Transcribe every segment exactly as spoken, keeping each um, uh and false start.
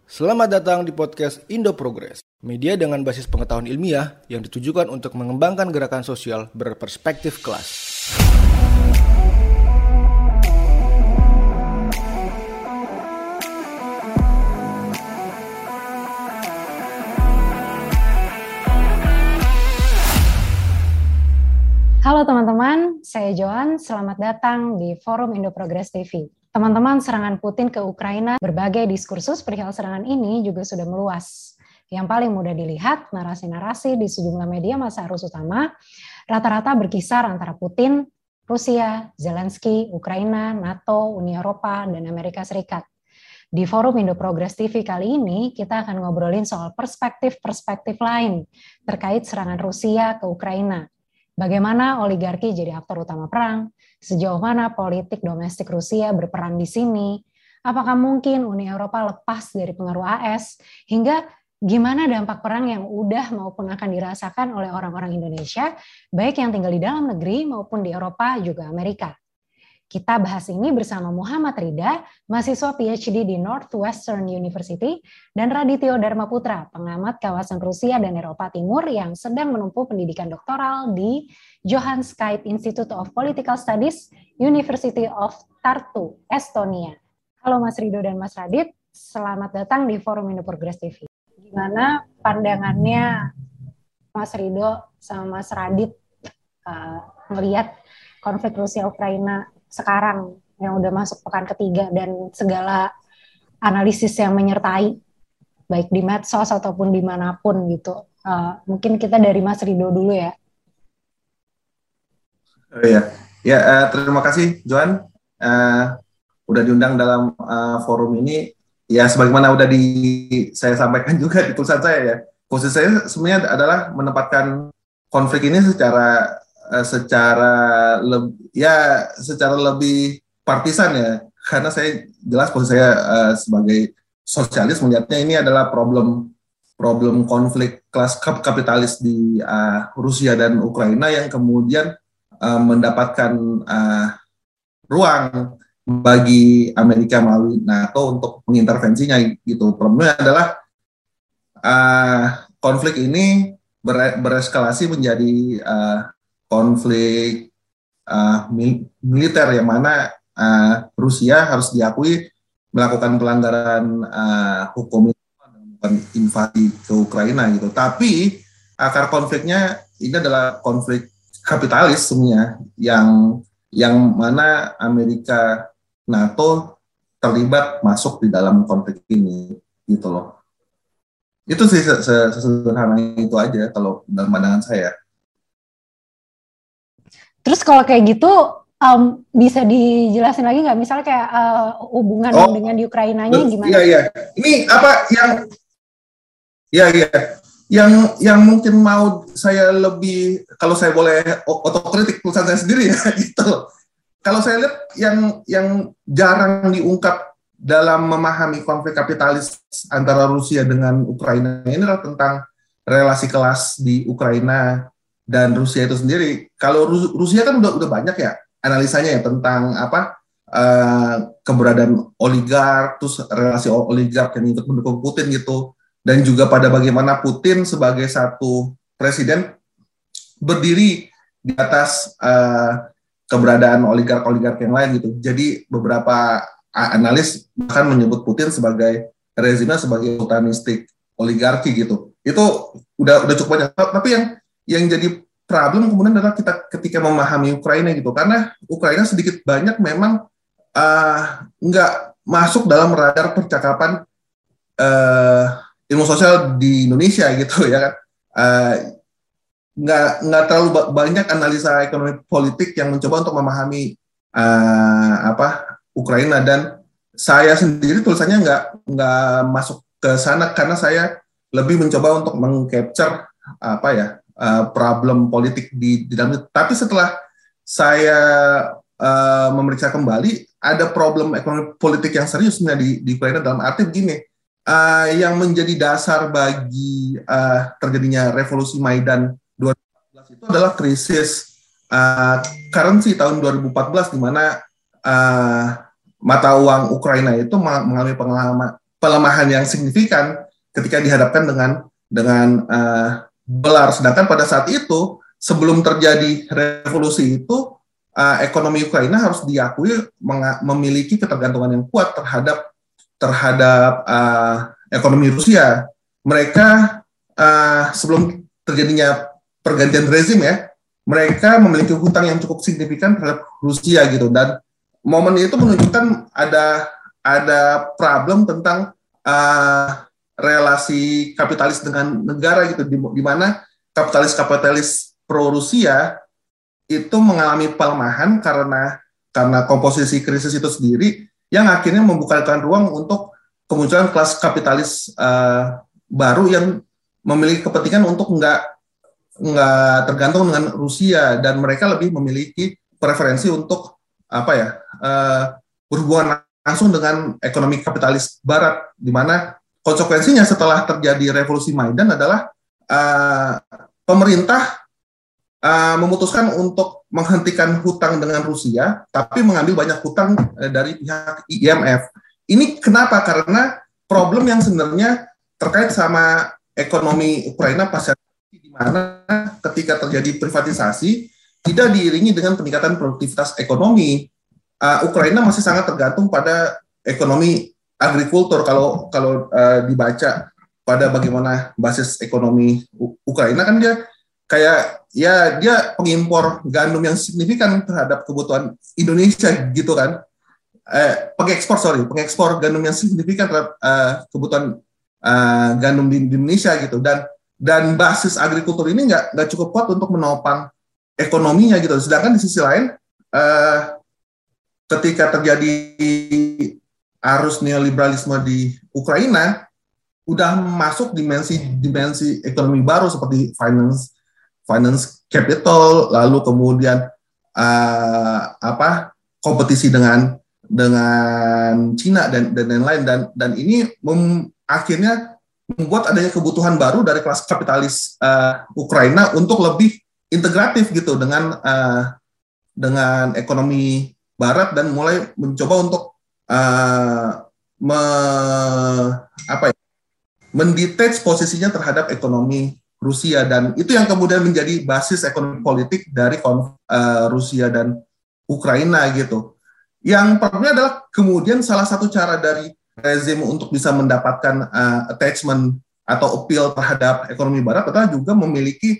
Selamat datang di podcast Indo Progress, media dengan basis pengetahuan ilmiah yang ditujukan untuk mengembangkan gerakan sosial berperspektif kelas. Halo teman-teman, saya Joan. Selamat datang di Forum Indo Progress T V. Teman-teman, serangan Putin ke Ukraina, berbagai diskursus perihal serangan ini juga sudah meluas. Yang paling mudah dilihat, narasi-narasi di sejumlah media massa arus utama, rata-rata berkisar antara Putin, Rusia, Zelensky, Ukraina, NATO, Uni Eropa, dan Amerika Serikat. Di Forum Indo Progress T V kali ini, kita akan ngobrolin soal perspektif-perspektif lain terkait serangan Rusia ke Ukraina. Bagaimana oligarki jadi aktor utama perang? Sejauh mana politik domestik Rusia berperan di sini? Apakah mungkin Uni Eropa lepas dari pengaruh A S? Hingga gimana dampak perang yang udah maupun akan dirasakan oleh orang-orang Indonesia, baik yang tinggal di dalam negeri maupun di Eropa juga Amerika. Kita bahas ini bersama Muhammad Rida, mahasiswa P H D di Northwestern University, dan Radityo Dharma Putra, pengamat kawasan Rusia dan Eropa Timur yang sedang menempuh pendidikan doktoral di Johannes Kite Institute of Political Studies, University of Tartu, Estonia. Halo Mas Rido dan Mas Radit, selamat datang di Forum Indo Progress T V. Gimana pandangannya Mas Rido sama Mas Radit uh, melihat konflik Rusia-Ukraina sekarang yang udah masuk pekan ketiga dan segala analisis yang menyertai baik di medsos ataupun dimanapun gitu. Uh, mungkin kita dari Mas Rido dulu ya. Oh iya, ya uh, terima kasih Joan uh, udah diundang dalam uh, forum ini. Ya sebagaimana udah di saya sampaikan juga di tulisan saya ya. Posisi saya sebenarnya adalah menempatkan konflik ini secara secara le- ya secara lebih partisan ya, karena saya jelas posisi saya uh, sebagai sosialis melihatnya ini adalah problem problem konflik kelas kapitalis di uh, Rusia dan Ukraina yang kemudian uh, mendapatkan uh, ruang bagi Amerika melalui NATO untuk mengintervensinya gitu. Problemnya adalah uh, konflik ini ber- bereskalasi menjadi uh, konflik uh, mil- militer yang mana uh, Rusia harus diakui melakukan pelanggaran uh, hukum invasi ke Ukraina gitu. Tapi akar konfliknya ini adalah konflik kapitalis sebenarnya yang yang mana Amerika NATO terlibat masuk di dalam konflik ini gitu loh. Itu sih sesederhana itu aja kalau dalam pandangan saya. Terus kalau kayak gitu um, bisa dijelasin lagi nggak? Misalnya kayak uh, hubungan oh, dengan di Ukrainanya gimana? Iya iya. Ini apa yang? Iya iya. Yang yang mungkin mau saya lebih, kalau saya boleh otokritik tulisan saya sendiri ya gitu. Kalau saya lihat yang yang jarang diungkap dalam memahami konflik kapitalis antara Rusia dengan Ukraina ini adalah tentang relasi kelas di Ukraina dan Rusia itu sendiri. Kalau Rusia kan udah udah banyak ya analisanya ya tentang apa uh, keberadaan oligark, terus relasi oligark yang ikut mendukung Putin gitu, dan juga pada bagaimana Putin sebagai satu presiden berdiri di atas uh, keberadaan oligark-oligark yang lain gitu. Jadi beberapa analis bahkan menyebut Putin sebagai rezimnya sebagai sultanistik oligarki gitu. Itu udah udah cukup banyak. Tapi yang yang jadi problem kemudian adalah kita ketika memahami Ukraina gitu, karena Ukraina sedikit banyak memang uh, nggak masuk dalam radar percakapan uh, ilmu sosial di Indonesia gitu ya kan. Uh, nggak nggak terlalu banyak analisa ekonomi politik yang mencoba untuk memahami uh, apa Ukraina, dan saya sendiri tulisannya nggak nggak masuk ke sana karena saya lebih mencoba untuk meng-capture apa ya Uh, problem politik di, di dalam itu. Tapi setelah saya uh, memeriksa kembali, ada problem ekonomi politik yang serius di, di Ukraina dalam arti begini, uh, yang menjadi dasar bagi uh, terjadinya revolusi Maidan dua ribu empat belas itu adalah krisis uh, currency tahun dua ribu empat belas, di mana uh, mata uang Ukraina itu mengalami pelemahan yang signifikan ketika dihadapkan dengan dengan uh, dolar. Sedangkan pada saat itu sebelum terjadi revolusi itu uh, ekonomi Ukraina harus diakui menga- memiliki ketergantungan yang kuat terhadap terhadap uh, ekonomi Rusia. Mereka uh, sebelum terjadinya pergantian rezim ya, mereka memiliki hutang yang cukup signifikan terhadap Rusia gitu, dan momen itu menunjukkan ada ada problem tentang uh, relasi kapitalis dengan negara gitu, di, di mana kapitalis-kapitalis pro Rusia itu mengalami pelemahan karena karena komposisi krisis itu sendiri yang akhirnya membukakan ruang untuk kemunculan kelas kapitalis uh, baru yang memiliki kepentingan untuk nggak nggak tergantung dengan Rusia, dan mereka lebih memiliki preferensi untuk apa ya uh, berhubungan langsung dengan ekonomi kapitalis Barat, di mana konsekuensinya setelah terjadi revolusi Maidan adalah uh, pemerintah uh, memutuskan untuk menghentikan hutang dengan Rusia, tapi mengambil banyak hutang uh, dari pihak I M F. Ini kenapa? Karena problem yang sebenarnya terkait sama ekonomi Ukraina pasca, di mana ketika terjadi privatisasi tidak diiringi dengan peningkatan produktivitas ekonomi. Uh, Ukraina masih sangat tergantung pada ekonomi agrikultur. Kalau kalau uh, dibaca pada bagaimana basis ekonomi U- Ukraina, kan dia kayak ya dia pengimpor gandum yang signifikan terhadap kebutuhan Indonesia gitu kan. Eh, pengekspor sorry, pengekspor gandum yang signifikan terhadap uh, kebutuhan uh, gandum di, di Indonesia gitu, dan dan basis agrikultur ini nggak nggak cukup kuat untuk menopang ekonominya gitu. Sedangkan di sisi lain, uh, ketika terjadi arus neoliberalisme di Ukraina, udah masuk dimensi-dimensi ekonomi baru seperti finance, finance capital, lalu kemudian uh, apa kompetisi dengan dengan Cina dan dan lain-lain, dan dan ini mem, akhirnya membuat adanya kebutuhan baru dari kelas kapitalis uh, Ukraina untuk lebih integratif gitu dengan uh, dengan ekonomi Barat, dan mulai mencoba untuk uh, me, apa ya, mendetach posisinya terhadap ekonomi Rusia, dan itu yang kemudian menjadi basis ekonomi politik dari konflik uh, Rusia dan Ukraina gitu. Yang problemnya adalah kemudian salah satu cara dari rezim untuk bisa mendapatkan uh, attachment atau appeal terhadap ekonomi Barat adalah juga memiliki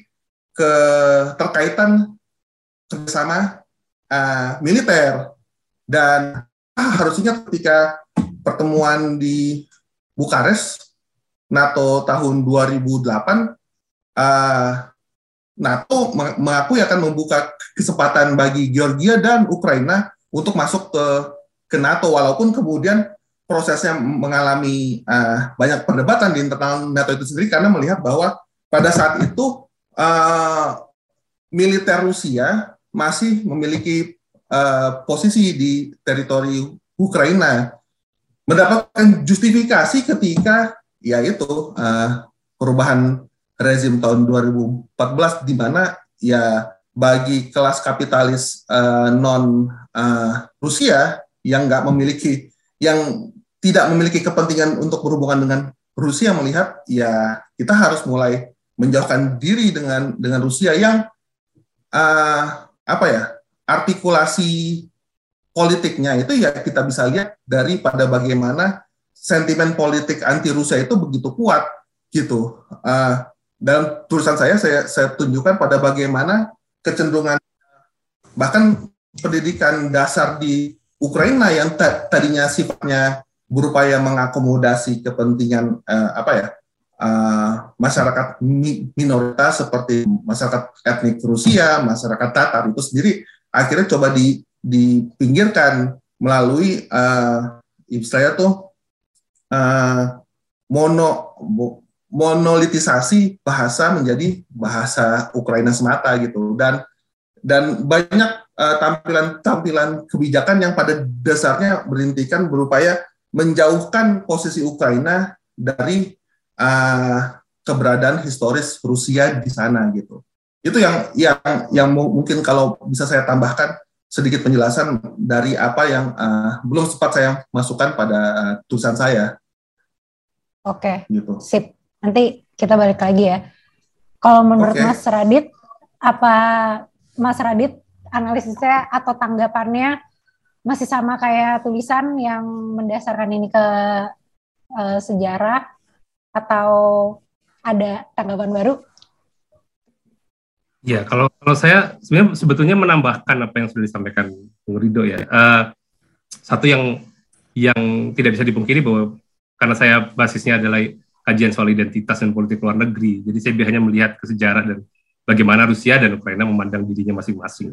keterkaitan kerjasama uh, militer. Dan ah, harusnya ketika pertemuan di Bukares NATO tahun dua ribu delapan, uh, NATO mengakui akan membuka kesempatan bagi Georgia dan Ukraina untuk masuk ke ke NATO, walaupun kemudian prosesnya mengalami uh, banyak perdebatan di internal NATO itu sendiri, karena melihat bahwa pada saat itu uh, militer Rusia masih memiliki uh, posisi di teritori Ukraina, mendapatkan justifikasi ketika yaitu uh, perubahan rezim tahun dua ribu empat belas, di mana ya bagi kelas kapitalis uh, non uh, Rusia yang nggak memiliki yang tidak memiliki kepentingan untuk berhubungan dengan Rusia, melihat ya kita harus mulai menjauhkan diri dengan dengan Rusia yang uh, apa ya artikulasi politiknya itu ya kita bisa lihat daripada bagaimana sentimen politik anti Rusia itu begitu kuat gitu. Uh, dalam tulisan saya, saya saya tunjukkan pada bagaimana kecenderungan bahkan pendidikan dasar di Ukraina yang t- tadinya sifatnya berupaya mengakomodasi kepentingan uh, apa ya uh, masyarakat mi- minoritas seperti masyarakat etnik Rusia, masyarakat Tatar itu sendiri akhirnya coba di, dipinggirkan melalui uh, istilahnya tuh uh, mono monolitisasi bahasa menjadi bahasa Ukraina semata gitu, dan dan banyak uh, tampilan-tampilan kebijakan yang pada dasarnya berintikan berupaya menjauhkan posisi Ukraina dari uh, keberadaan historis Rusia di sana gitu. Itu yang yang yang mungkin kalau bisa saya tambahkan sedikit penjelasan dari apa yang uh, belum sempat saya masukkan pada uh, tulisan saya. Oke, Gitu. sip. Nanti kita balik lagi ya. Kalau menurut Oke. Mas Radit, apa Mas Radit analisisnya atau tanggapannya masih sama kayak tulisan yang mendasarkan ini ke uh, sejarah atau ada tanggapan baru? Ya, kalau kalau saya sebenarnya sebetulnya menambahkan apa yang sudah disampaikan Bung Ridho ya. Uh, satu yang yang tidak bisa dipungkiri bahwa karena saya basisnya adalah kajian soal identitas dan politik luar negeri, jadi saya hanya melihat ke sejarah dan bagaimana Rusia dan Ukraina memandang dirinya masing-masing.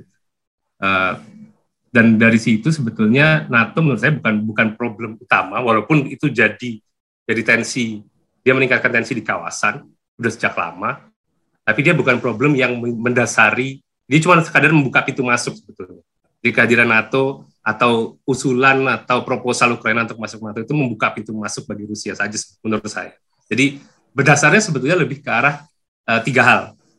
Uh, dan dari situ sebetulnya NATO menurut saya bukan bukan problem utama, walaupun itu jadi jadi tensi, dia meningkatkan tensi di kawasan sudah sejak lama, tapi dia bukan problem yang mendasari, dia cuma sekadar membuka pintu masuk sebetulnya. Di kehadiran NATO atau usulan atau proposal Ukraina untuk masuk NATO itu membuka pintu masuk bagi Rusia saja menurut saya. Jadi berdasarnya sebetulnya lebih ke arah uh, tiga hal.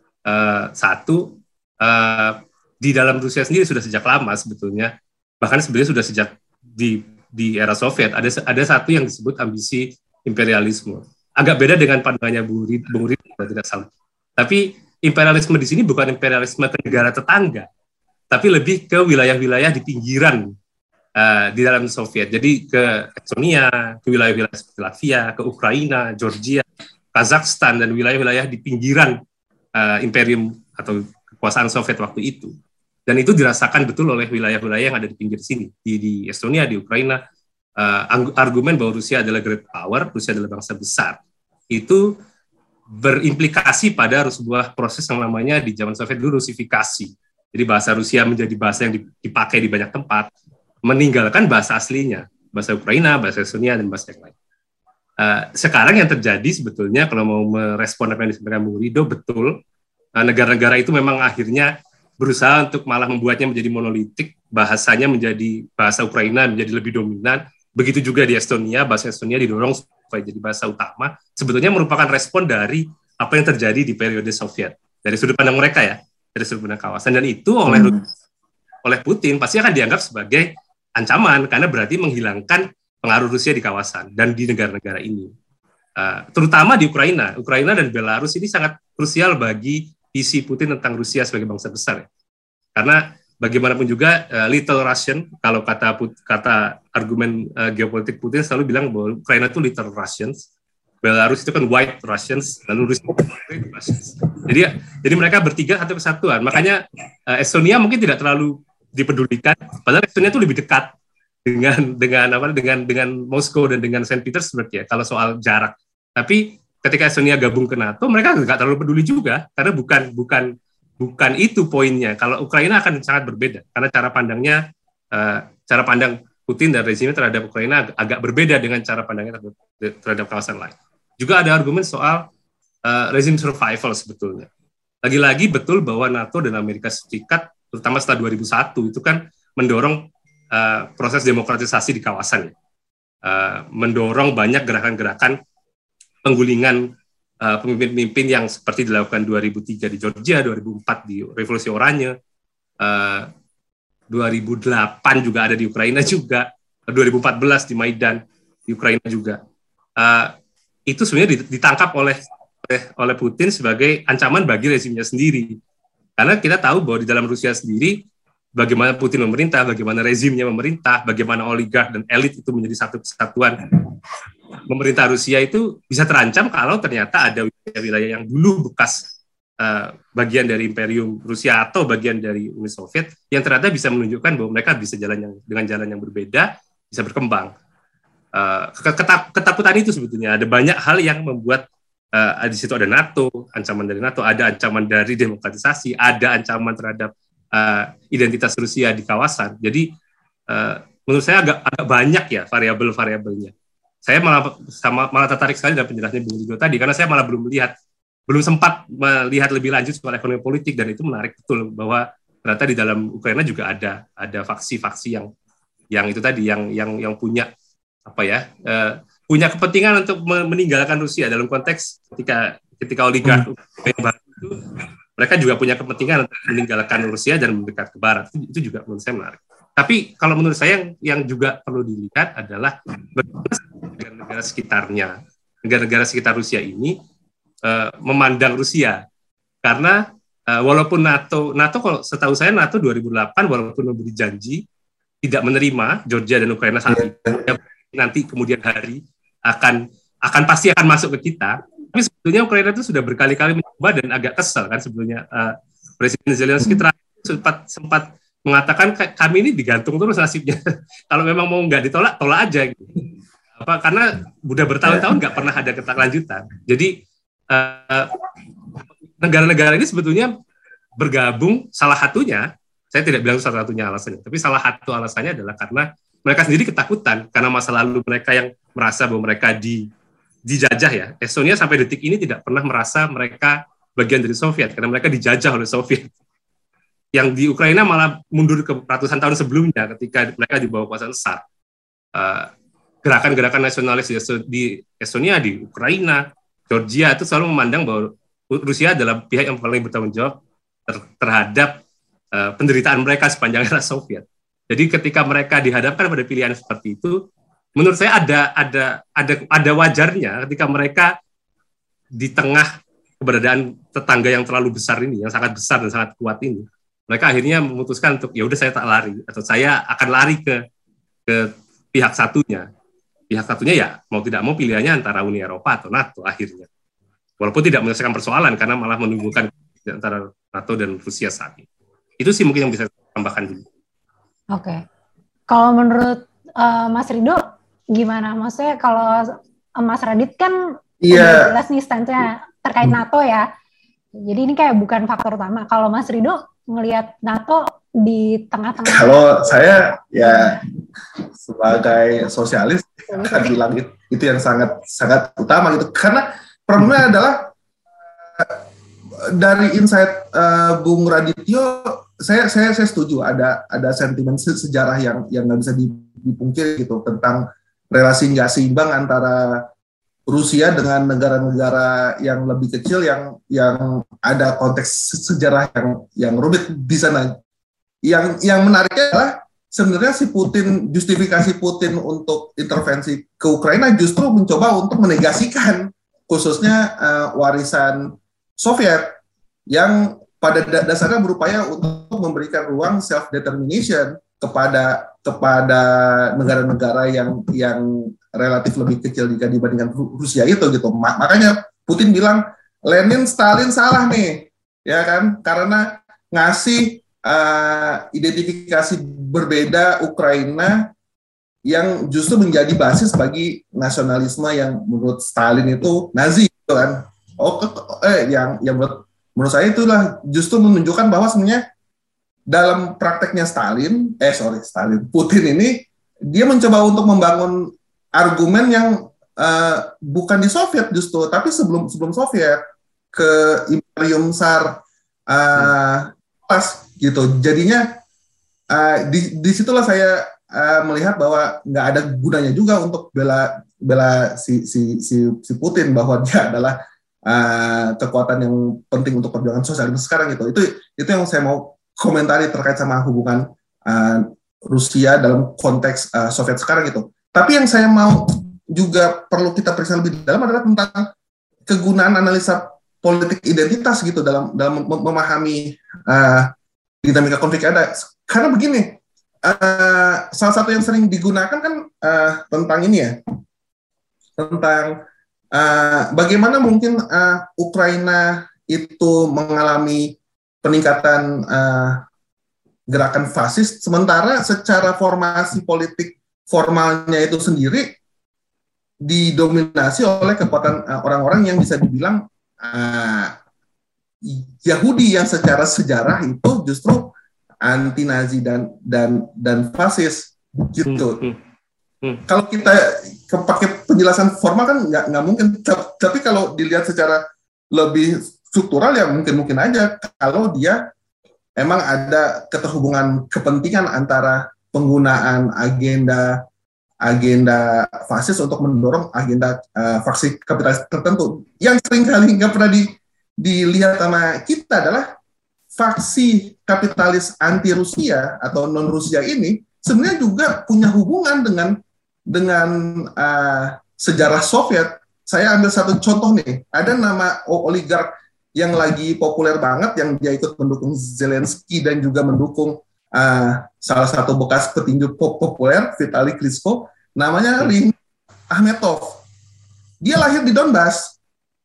Uh, satu, uh, di dalam Rusia sendiri sudah sejak lama sebetulnya, bahkan sebenarnya sudah sejak di di era Soviet ada ada satu yang disebut ambisi imperialisme. Agak beda dengan pandangannya Bung Ridho, Bung Ridho tidak salah. Tapi imperialisme di sini bukan imperialisme ke negara tetangga, tapi lebih ke wilayah-wilayah di pinggiran uh, di dalam Soviet. Jadi ke Estonia, ke wilayah-wilayah seperti Latvia, ke Ukraina, Georgia, Kazakhstan, dan wilayah-wilayah di pinggiran uh, imperium atau kekuasaan Soviet waktu itu. Dan itu dirasakan betul oleh wilayah-wilayah yang ada di pinggir sini. Di, di Estonia, di Ukraina, uh, argumen bahwa Rusia adalah great power, Rusia adalah bangsa besar, itu berimplikasi pada sebuah proses yang namanya di zaman Soviet dulu rusifikasi. Jadi bahasa Rusia menjadi bahasa yang dipakai di banyak tempat, meninggalkan bahasa aslinya, bahasa Ukraina, bahasa Estonia, dan bahasa yang lain. Uh, sekarang yang terjadi sebetulnya, kalau mau merespon apa yang disampaikan Bung Ridho, betul, uh, negara-negara itu memang akhirnya berusaha untuk malah membuatnya menjadi monolitik, bahasanya menjadi, bahasa Ukraina menjadi lebih dominan, begitu juga di Estonia, bahasa Estonia didorong supaya jadi bahasa utama, sebetulnya merupakan respon dari apa yang terjadi di periode Soviet, dari sudut pandang mereka ya, dari sudut pandang kawasan, dan itu oleh hmm. oleh Putin pasti akan dianggap sebagai ancaman, karena berarti menghilangkan pengaruh Rusia di kawasan dan di negara-negara ini. Uh, terutama di Ukraina, Ukraina dan Belarus ini sangat krusial bagi visi Putin tentang Rusia sebagai bangsa besar. Ya. Karena bagaimanapun juga uh, Little Russian, kalau kata kata argumen uh, geopolitik Putin selalu bilang bahwa Ukraina itu Little Russians, Belarus itu kan White Russians, lalu Rusia itu White Russians. Jadi jadi mereka bertiga satu kesatuan. Makanya uh, Estonia mungkin tidak terlalu dipedulikan, padahal Estonia itu lebih dekat dengan dengan apa dengan dengan Moskow dan dengan Saint Petersburg ya kalau soal jarak. Tapi ketika Estonia gabung ke NATO, mereka nggak terlalu peduli juga, karena bukan bukan bukan itu poinnya. Kalau Ukraina akan sangat berbeda, karena cara pandangnya, uh, cara pandang Putin dan rezimnya terhadap Ukraina agak, agak berbeda dengan cara pandangnya terhadap, terhadap kawasan lain. Juga ada argumen soal uh, rezim survival sebetulnya. Lagi-lagi betul bahwa NATO dan Amerika Serikat, terutama setelah dua ribu satu, itu kan mendorong uh, proses demokratisasi di kawasan. Uh, mendorong banyak gerakan-gerakan penggulingan uh, pemimpin-pemimpin yang seperti dilakukan dua ribu tiga di Georgia, dua ribu empat di Revolusi Oranye, uh, dua ribu delapan juga ada di Ukraina juga, dua ribu empat belas di Maidan di Ukraina juga. Uh, itu sebenarnya ditangkap oleh, oleh oleh Putin sebagai ancaman bagi rezimnya sendiri. Karena kita tahu bahwa di dalam Rusia sendiri, bagaimana Putin memerintah, bagaimana rezimnya memerintah, bagaimana oligark dan elit itu menjadi satu kesatuan. Pemerintah Rusia itu bisa terancam kalau ternyata ada wilayah-wilayah yang dulu bekas uh, bagian dari Imperium Rusia atau bagian dari Uni Soviet yang ternyata bisa menunjukkan bahwa mereka bisa jalan yang dengan jalan yang berbeda, bisa berkembang. Uh, ketakutan itu sebetulnya ada banyak hal yang membuat uh, di situ ada NATO, ancaman dari NATO, ada ancaman dari demokratisasi, ada ancaman terhadap uh, identitas Rusia di kawasan. Jadi uh, menurut saya agak, agak banyak ya variabel-variabelnya. Saya malah sama malah tertarik sekali dalam penjelasan Bung Ridho tadi, karena saya malah belum melihat, belum sempat melihat lebih lanjut soal ekonomi politik, dan itu menarik betul bahwa ternyata di dalam Ukraina juga ada ada faksi-faksi yang yang itu tadi yang yang yang punya apa ya uh, punya kepentingan untuk meninggalkan Rusia dalam konteks ketika ketika oligark hmm. yang baru itu mereka juga punya kepentingan untuk meninggalkan Rusia dan mendekat ke Barat. Itu, itu juga menurut saya menarik. Tapi kalau menurut saya yang, yang juga perlu dilihat adalah negara-negara sekitarnya, negara-negara sekitar Rusia ini uh, memandang Rusia. Karena uh, walaupun NATO, NATO kalau setahu saya NATO dua ribu delapan walaupun memberi janji tidak menerima Georgia dan Ukraina saat itu, nanti kemudian hari akan akan pasti akan masuk ke kita. Tapi sebetulnya Ukraina itu sudah berkali-kali mencoba dan agak kesal kan sebetulnya. Uh, Presiden Zelensky terakhir sempat sempat mengatakan kami ini digantung terus nasibnya. Kalau memang mau nggak ditolak, tolak aja. Gitu. Apa, karena udah bertahun-tahun nggak pernah ada kelanjutan. Jadi uh, negara-negara ini sebetulnya bergabung, salah satunya, saya tidak bilang salah satunya alasannya, tapi salah satu alasannya adalah karena mereka sendiri ketakutan, karena masa lalu mereka yang merasa bahwa mereka di, dijajah ya. Estonia sampai detik ini tidak pernah merasa mereka bagian dari Soviet, karena mereka dijajah oleh Soviet. Yang di Ukraina malah mundur ke ratusan tahun sebelumnya, ketika mereka di bawah kuasa Tsar. Uh, gerakan-gerakan nasionalis di Estonia, di Ukraina, Georgia itu selalu memandang bahwa Rusia adalah pihak yang paling bertanggung jawab ter- terhadap uh, penderitaan mereka sepanjang era Soviet. Jadi ketika mereka dihadapkan pada pilihan seperti itu, menurut saya ada ada ada ada wajarnya ketika mereka di tengah keberadaan tetangga yang terlalu besar ini, yang sangat besar dan sangat kuat ini, mereka akhirnya memutuskan untuk ya udah saya tak lari atau saya akan lari ke ke pihak satunya. Pihak satunya ya mau tidak mau pilihannya antara Uni Eropa atau NATO akhirnya. Walaupun tidak menyelesaikan persoalan karena malah menimbulkan antara NATO dan Rusia saat ini. Itu sih mungkin yang bisa saya tambahkan dulu. Oke. Okay. Kalau menurut uh, Mas Rido gimana? Maksudnya kalau uh, Mas Radit kan yeah. jelas nih stance-nya terkait NATO ya. Jadi ini kayak bukan faktor utama. Kalau Mas Rido ngelihat NATO di tengah-tengah. Kalau saya ya sebagai sosialis akan bilang itu, itu yang sangat sangat utama gitu. Karena problemnya adalah dari insight uh, Bung Radityo, saya saya saya setuju ada ada sentimen sejarah yang yang nggak bisa dipungkiri gitu tentang relasi nggak seimbang antara Rusia dengan negara-negara yang lebih kecil yang yang ada konteks sejarah yang yang rumit di sana. Yang yang menariknya adalah sebenarnya si Putin, justifikasi Putin untuk intervensi ke Ukraina justru mencoba untuk menegasikan khususnya uh, warisan Soviet yang pada dasarnya berupaya untuk memberikan ruang self determination kepada kepada negara-negara yang yang relatif lebih kecil jika dibandingkan Rusia itu gitu. Makanya Putin bilang Lenin, Stalin salah nih, ya kan? Karena ngasih uh, identifikasi berbeda Ukraina yang justru menjadi basis bagi nasionalisme yang menurut Stalin itu Nazi, gitu kan? Oh, eh, yang yang menurut, menurut saya itulah justru menunjukkan bahwa sebenarnya dalam prakteknya Stalin, eh sorry Stalin, Putin ini dia mencoba untuk membangun argumen yang uh, bukan di Soviet justru, tapi sebelum sebelum Soviet ke Imperium Tsar uh, pas gitu. Jadinya uh, di disitulah saya uh, melihat bahwa nggak ada gunanya juga untuk bela bela si si si, si Putin bahwa dia adalah uh, kekuatan yang penting untuk perjuangan sosialisme sekarang gitu. Itu itu yang saya mau komentari terkait sama hubungan uh, Rusia dalam konteks uh, Soviet sekarang gitu. Tapi yang saya mau juga perlu kita periksa lebih dalam adalah tentang kegunaan analisa politik identitas gitu dalam dalam memahami uh, dinamika konflik ada. Karena begini, uh, salah satu yang sering digunakan kan uh, tentang ini ya, tentang uh, bagaimana mungkin uh, Ukraina itu mengalami peningkatan uh, gerakan fasis, sementara secara formasi politik formalnya itu sendiri didominasi oleh kekuatan uh, orang-orang yang bisa dibilang uh, Yahudi yang secara sejarah itu justru anti Nazi dan dan dan fasis gitu. Hmm, hmm, hmm. Kalau kita pakai penjelasan formal kan nggak nggak mungkin. Tapi kalau dilihat secara lebih struktural ya mungkin mungkin aja kalau dia emang ada keterhubungan kepentingan antara penggunaan agenda agenda fasis untuk mendorong agenda uh, faksi kapitalis tertentu. Yang seringkali nggak pernah di, dilihat sama kita adalah faksi kapitalis anti Rusia atau non Rusia ini sebenarnya juga punya hubungan dengan dengan uh, sejarah Soviet saya ambil satu contoh nih. Ada nama oligark yang lagi populer banget, yang dia ikut mendukung Zelensky dan juga mendukung uh, salah satu bekas petinju populer, Vitali Klitschko, namanya Ring Akhmetov. Dia lahir di Donbas.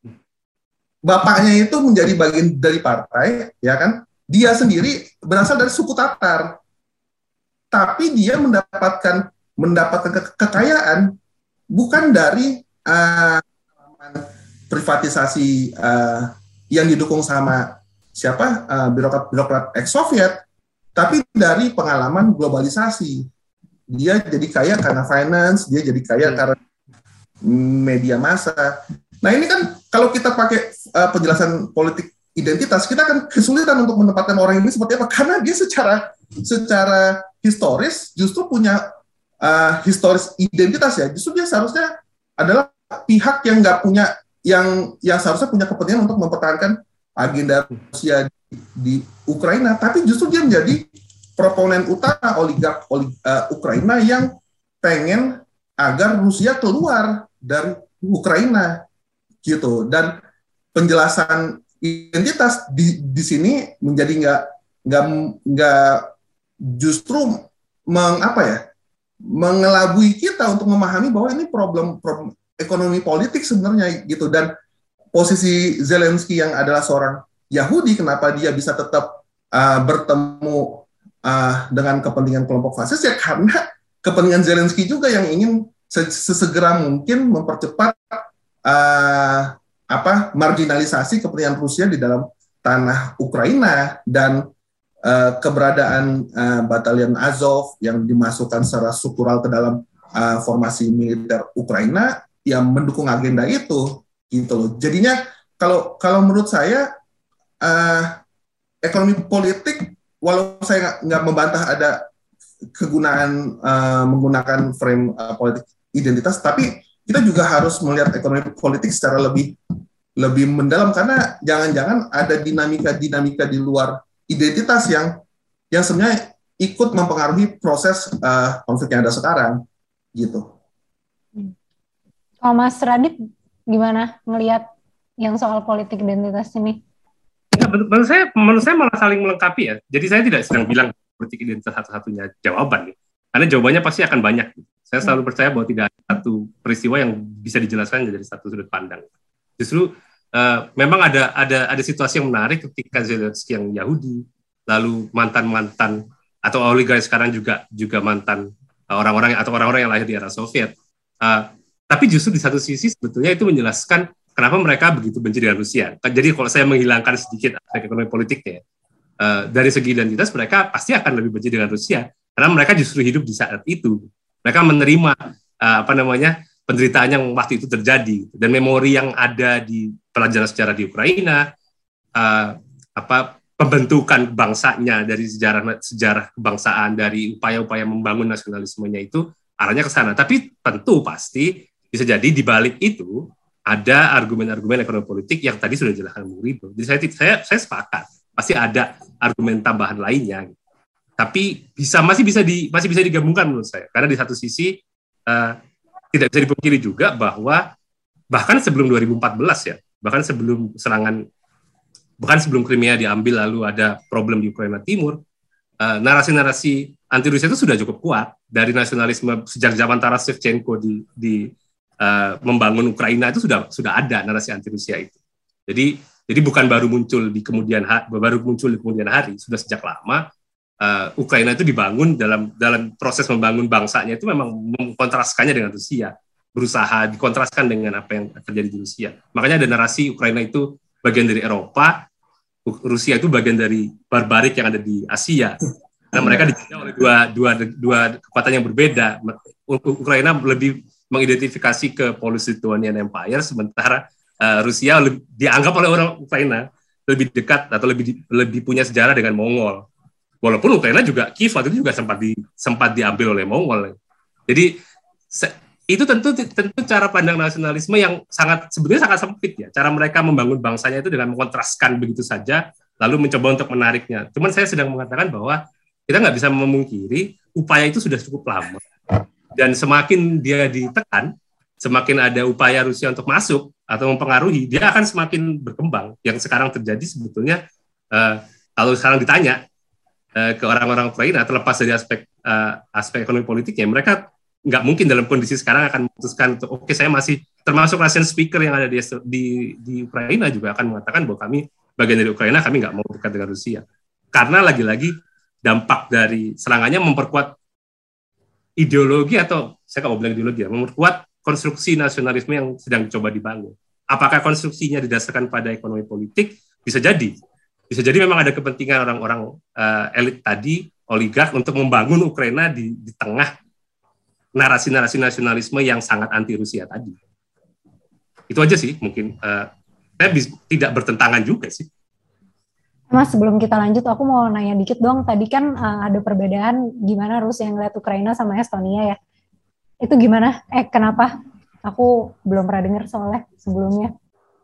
Bapaknya itu menjadi bagian dari partai, ya kan? Dia sendiri berasal dari suku Tatar. Tapi dia mendapatkan mendapatkan ke- kekayaan bukan dari uh, privatisasi uh, yang didukung sama siapa uh, birokrat-birokrat ex-Soviet, tapi dari pengalaman globalisasi. Dia jadi kaya karena finance, dia jadi kaya hmm. karena media massa. Nah ini kan kalau kita pakai uh, penjelasan politik identitas, kita akan kesulitan untuk menempatkan orang ini seperti apa, karena dia secara secara historis justru punya uh, historis identitas ya. Justru dia seharusnya adalah pihak yang nggak punya, yang yang seharusnya punya kepentingan untuk mempertahankan agenda Rusia di, di Ukraina, tapi justru dia menjadi proponen utama oligark olig, uh, Ukraina yang pengen agar Rusia keluar dari Ukraina gitu. Dan penjelasan identitas di di sini menjadi nggak nggak nggak justru meng apa ya mengelabui kita untuk memahami bahwa ini problem problem ekonomi politik sebenarnya gitu. Dan posisi Zelensky yang adalah seorang Yahudi, kenapa dia bisa tetap uh, bertemu uh, dengan kepentingan kelompok fasis, ya karena kepentingan Zelensky juga yang ingin sesegera mungkin mempercepat uh, apa marginalisasi kepentingan Rusia di dalam tanah Ukraina. Dan uh, keberadaan uh, batalion Azov yang dimasukkan secara struktural ke dalam uh, formasi militer Ukraina yang mendukung agenda itu gitu loh. Jadinya kalau kalau menurut saya uh, ekonomi politik, walau saya nggak membantah ada kegunaan uh, menggunakan frame uh, politik identitas, tapi kita juga harus melihat ekonomi politik secara lebih lebih mendalam, karena jangan-jangan ada dinamika-dinamika di luar identitas yang yang sebenarnya ikut mempengaruhi proses uh, konflik yang ada sekarang gitu. Oh, Mas Radit gimana ngelihat yang soal politik identitas ini? Ya, menurut saya, menurut saya malah saling melengkapi ya. Jadi saya tidak sedang bilang politik identitas satu-satunya jawaban, ya. Karena jawabannya pasti akan banyak. Saya selalu percaya bahwa tidak ada satu peristiwa yang bisa dijelaskan dari satu sudut pandang. Justru uh, memang ada ada ada situasi yang menarik ketika Zelensky yang Yahudi, lalu mantan-mantan atau oligark sekarang juga juga mantan uh, orang-orang atau orang-orang yang lahir di era Soviet. Uh, Tapi justru di satu sisi sebetulnya itu menjelaskan kenapa mereka begitu benci dengan Rusia. Jadi kalau saya menghilangkan sedikit aspek ekonomi politiknya, uh, dari segi identitas mereka pasti akan lebih benci dengan Rusia karena mereka justru hidup di saat itu. Mereka menerima uh, apa namanya penderitaan yang waktu itu terjadi, dan memori yang ada di pelajaran sejarah di Ukraina, uh, apa pembentukan bangsanya dari sejarah sejarah kebangsaan, dari upaya-upaya membangun nasionalismenya itu arahnya ke sana. Tapi tentu pasti bisa jadi di balik itu ada argumen-argumen ekonomi politik yang tadi sudah dijelaskan Bung Ridho. Jadi saya, saya saya sepakat pasti ada argumen tambahan lainnya. Tapi bisa masih bisa di masih bisa digabungkan menurut saya. Karena di satu sisi uh, tidak bisa dipungkiri juga bahwa bahkan sebelum dua ribu empat belas ya, bahkan sebelum serangan, bahkan sebelum Crimea diambil lalu ada problem di Ukraina Timur, uh, narasi-narasi anti Rusia itu sudah cukup kuat dari nasionalisme sejak zaman Taras Shevchenko di di Uh, membangun Ukraina itu sudah sudah ada narasi anti Rusia itu. Jadi jadi bukan baru muncul di kemudian ha- baru muncul di kemudian hari, sudah sejak lama uh, Ukraina itu dibangun dalam dalam proses membangun bangsanya itu memang mengkontraskannya dengan Rusia, berusaha dikontraskan dengan apa yang terjadi di Rusia. Makanya ada narasi Ukraina itu bagian dari Eropa, Rusia itu bagian dari barbarik yang ada di Asia. Nah, mereka dijajah oleh dua dua dua kekuatan yang berbeda. Ukraina lebih mengidentifikasi ke Post-Lithuanian Empire, sementara uh, Rusia lebih, dianggap oleh orang Ukraina lebih dekat atau lebih lebih punya sejarah dengan Mongol. Walaupun Ukraina juga Kiev waktu itu juga sempat di, sempat diambil oleh Mongol. Jadi se, itu tentu tentu cara pandang nasionalisme yang sangat sebenarnya sangat sempit ya. Cara mereka membangun bangsanya itu dengan mengontraskan begitu saja, lalu mencoba untuk menariknya. Cuman saya sedang mengatakan bahwa kita nggak bisa memungkiri upaya itu sudah cukup lama. Dan semakin dia ditekan, semakin ada upaya Rusia untuk masuk atau mempengaruhi, dia akan semakin berkembang. Yang sekarang terjadi sebetulnya, uh, kalau sekarang ditanya uh, ke orang-orang Ukraina, terlepas dari aspek uh, aspek ekonomi politiknya, mereka nggak mungkin dalam kondisi sekarang akan memutuskan untuk oke okay, saya masih termasuk Russian speaker yang ada di, di di Ukraina juga akan mengatakan bahwa kami bagian dari Ukraina, kami nggak mau dekat dengan Rusia, karena lagi-lagi dampak dari serangannya memperkuat ideologi, atau saya nggak mau bilang ideologi ya, memperkuat konstruksi nasionalisme yang sedang dicoba dibangun. Apakah konstruksinya didasarkan pada ekonomi politik? Bisa jadi, bisa jadi memang ada kepentingan orang-orang uh, elit tadi, oligark, untuk membangun Ukraina di, di tengah narasi-narasi nasionalisme yang sangat anti Rusia tadi. Itu aja sih mungkin. Uh, saya bis, tidak bertentangan juga sih. Mas, sebelum kita lanjut, aku mau nanya dikit dong. Tadi kan uh, ada perbedaan gimana Rusia ngeliat Ukraina sama Estonia ya. Itu gimana? Eh, kenapa? Aku belum pernah dengar soalnya sebelumnya.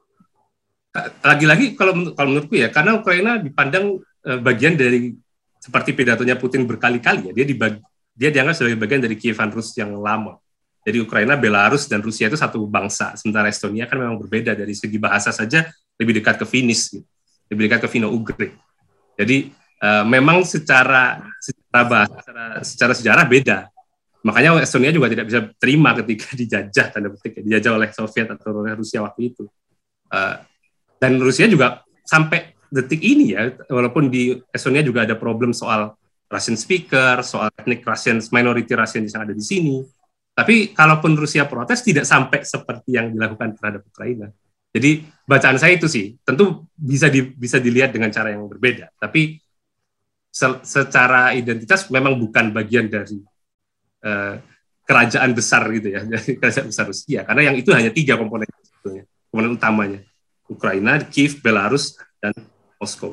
Lagi-lagi kalau kalau menurutku ya, karena Ukraina dipandang uh, bagian dari, seperti pidatonya Putin berkali-kali ya, dia dibagi dia dianggap sebagai bagian dari Kievan Rus yang lama. Jadi Ukraina, Belarus, dan Rusia itu satu bangsa. Sementara Estonia kan memang berbeda dari segi bahasa saja, lebih dekat ke Finnish, gitu. Lebih dekat ke Finno-Ugric. Jadi uh, memang secara secara bahasa, secara, secara sejarah beda. Makanya Estonia juga tidak bisa terima ketika dijajah, tanda petik, dijajah oleh Soviet atau oleh Rusia waktu itu. Uh, dan Rusia juga sampai detik ini ya, walaupun di Estonia juga ada problem soal Russian speaker, soal etnik Russian, minority Russian yang ada di sini. Tapi kalaupun Rusia protes, tidak sampai seperti yang dilakukan terhadap Ukraina. Jadi bacaan saya itu sih, tentu bisa di, bisa dilihat dengan cara yang berbeda. Tapi se- secara identitas memang bukan bagian dari uh, kerajaan besar gitu ya, dari kerajaan besar Rusia. Karena yang itu hanya tiga komponen sebetulnya, komponen utamanya: Ukraina, Kiev, Belarus, dan Moskow.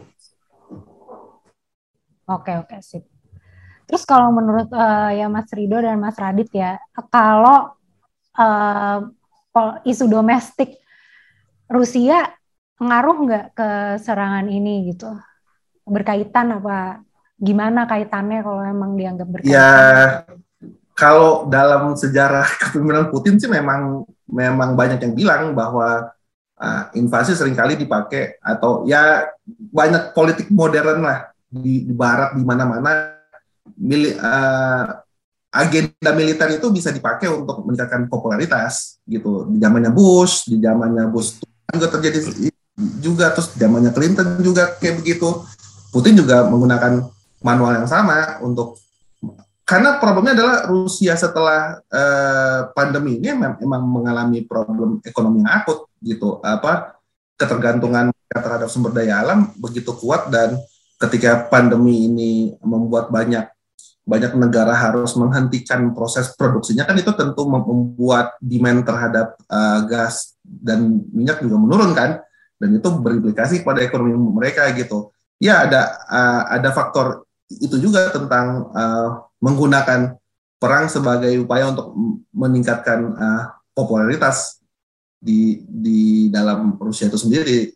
Oke, oke, sip. Terus kalau menurut uh, ya Mas Rido dan Mas Radit ya, kalau uh, isu domestik Rusia ngaruh nggak ke serangan ini gitu? Berkaitan apa? Gimana kaitannya kalau emang dianggap berkaitan? Ya, kalau dalam sejarah kepemimpinan Putin sih memang memang banyak yang bilang bahwa uh, invasi seringkali dipakai, atau ya banyak politik modern lah di, di barat, di mana-mana mili, uh, agenda militer itu bisa dipakai untuk meningkatkan popularitas gitu. Di zamannya Bush, di zamannya Bush juga terjadi juga, terus zamannya Clinton juga kayak begitu. Putin juga menggunakan manual yang sama untuk, karena problemnya adalah Rusia setelah uh, pandemi ini memang, memang mengalami problem ekonomi yang akut gitu. Apa ketergantungan terhadap sumber daya alam begitu kuat, dan ketika pandemi ini membuat banyak banyak negara harus menghentikan proses produksinya, kan itu tentu membuat demand terhadap uh, gas dan minyak juga menurun kan, dan itu berimplikasi pada ekonomi mereka gitu. Ya ada uh, ada faktor itu juga tentang uh, menggunakan perang sebagai upaya untuk meningkatkan uh, popularitas di di dalam Rusia itu sendiri.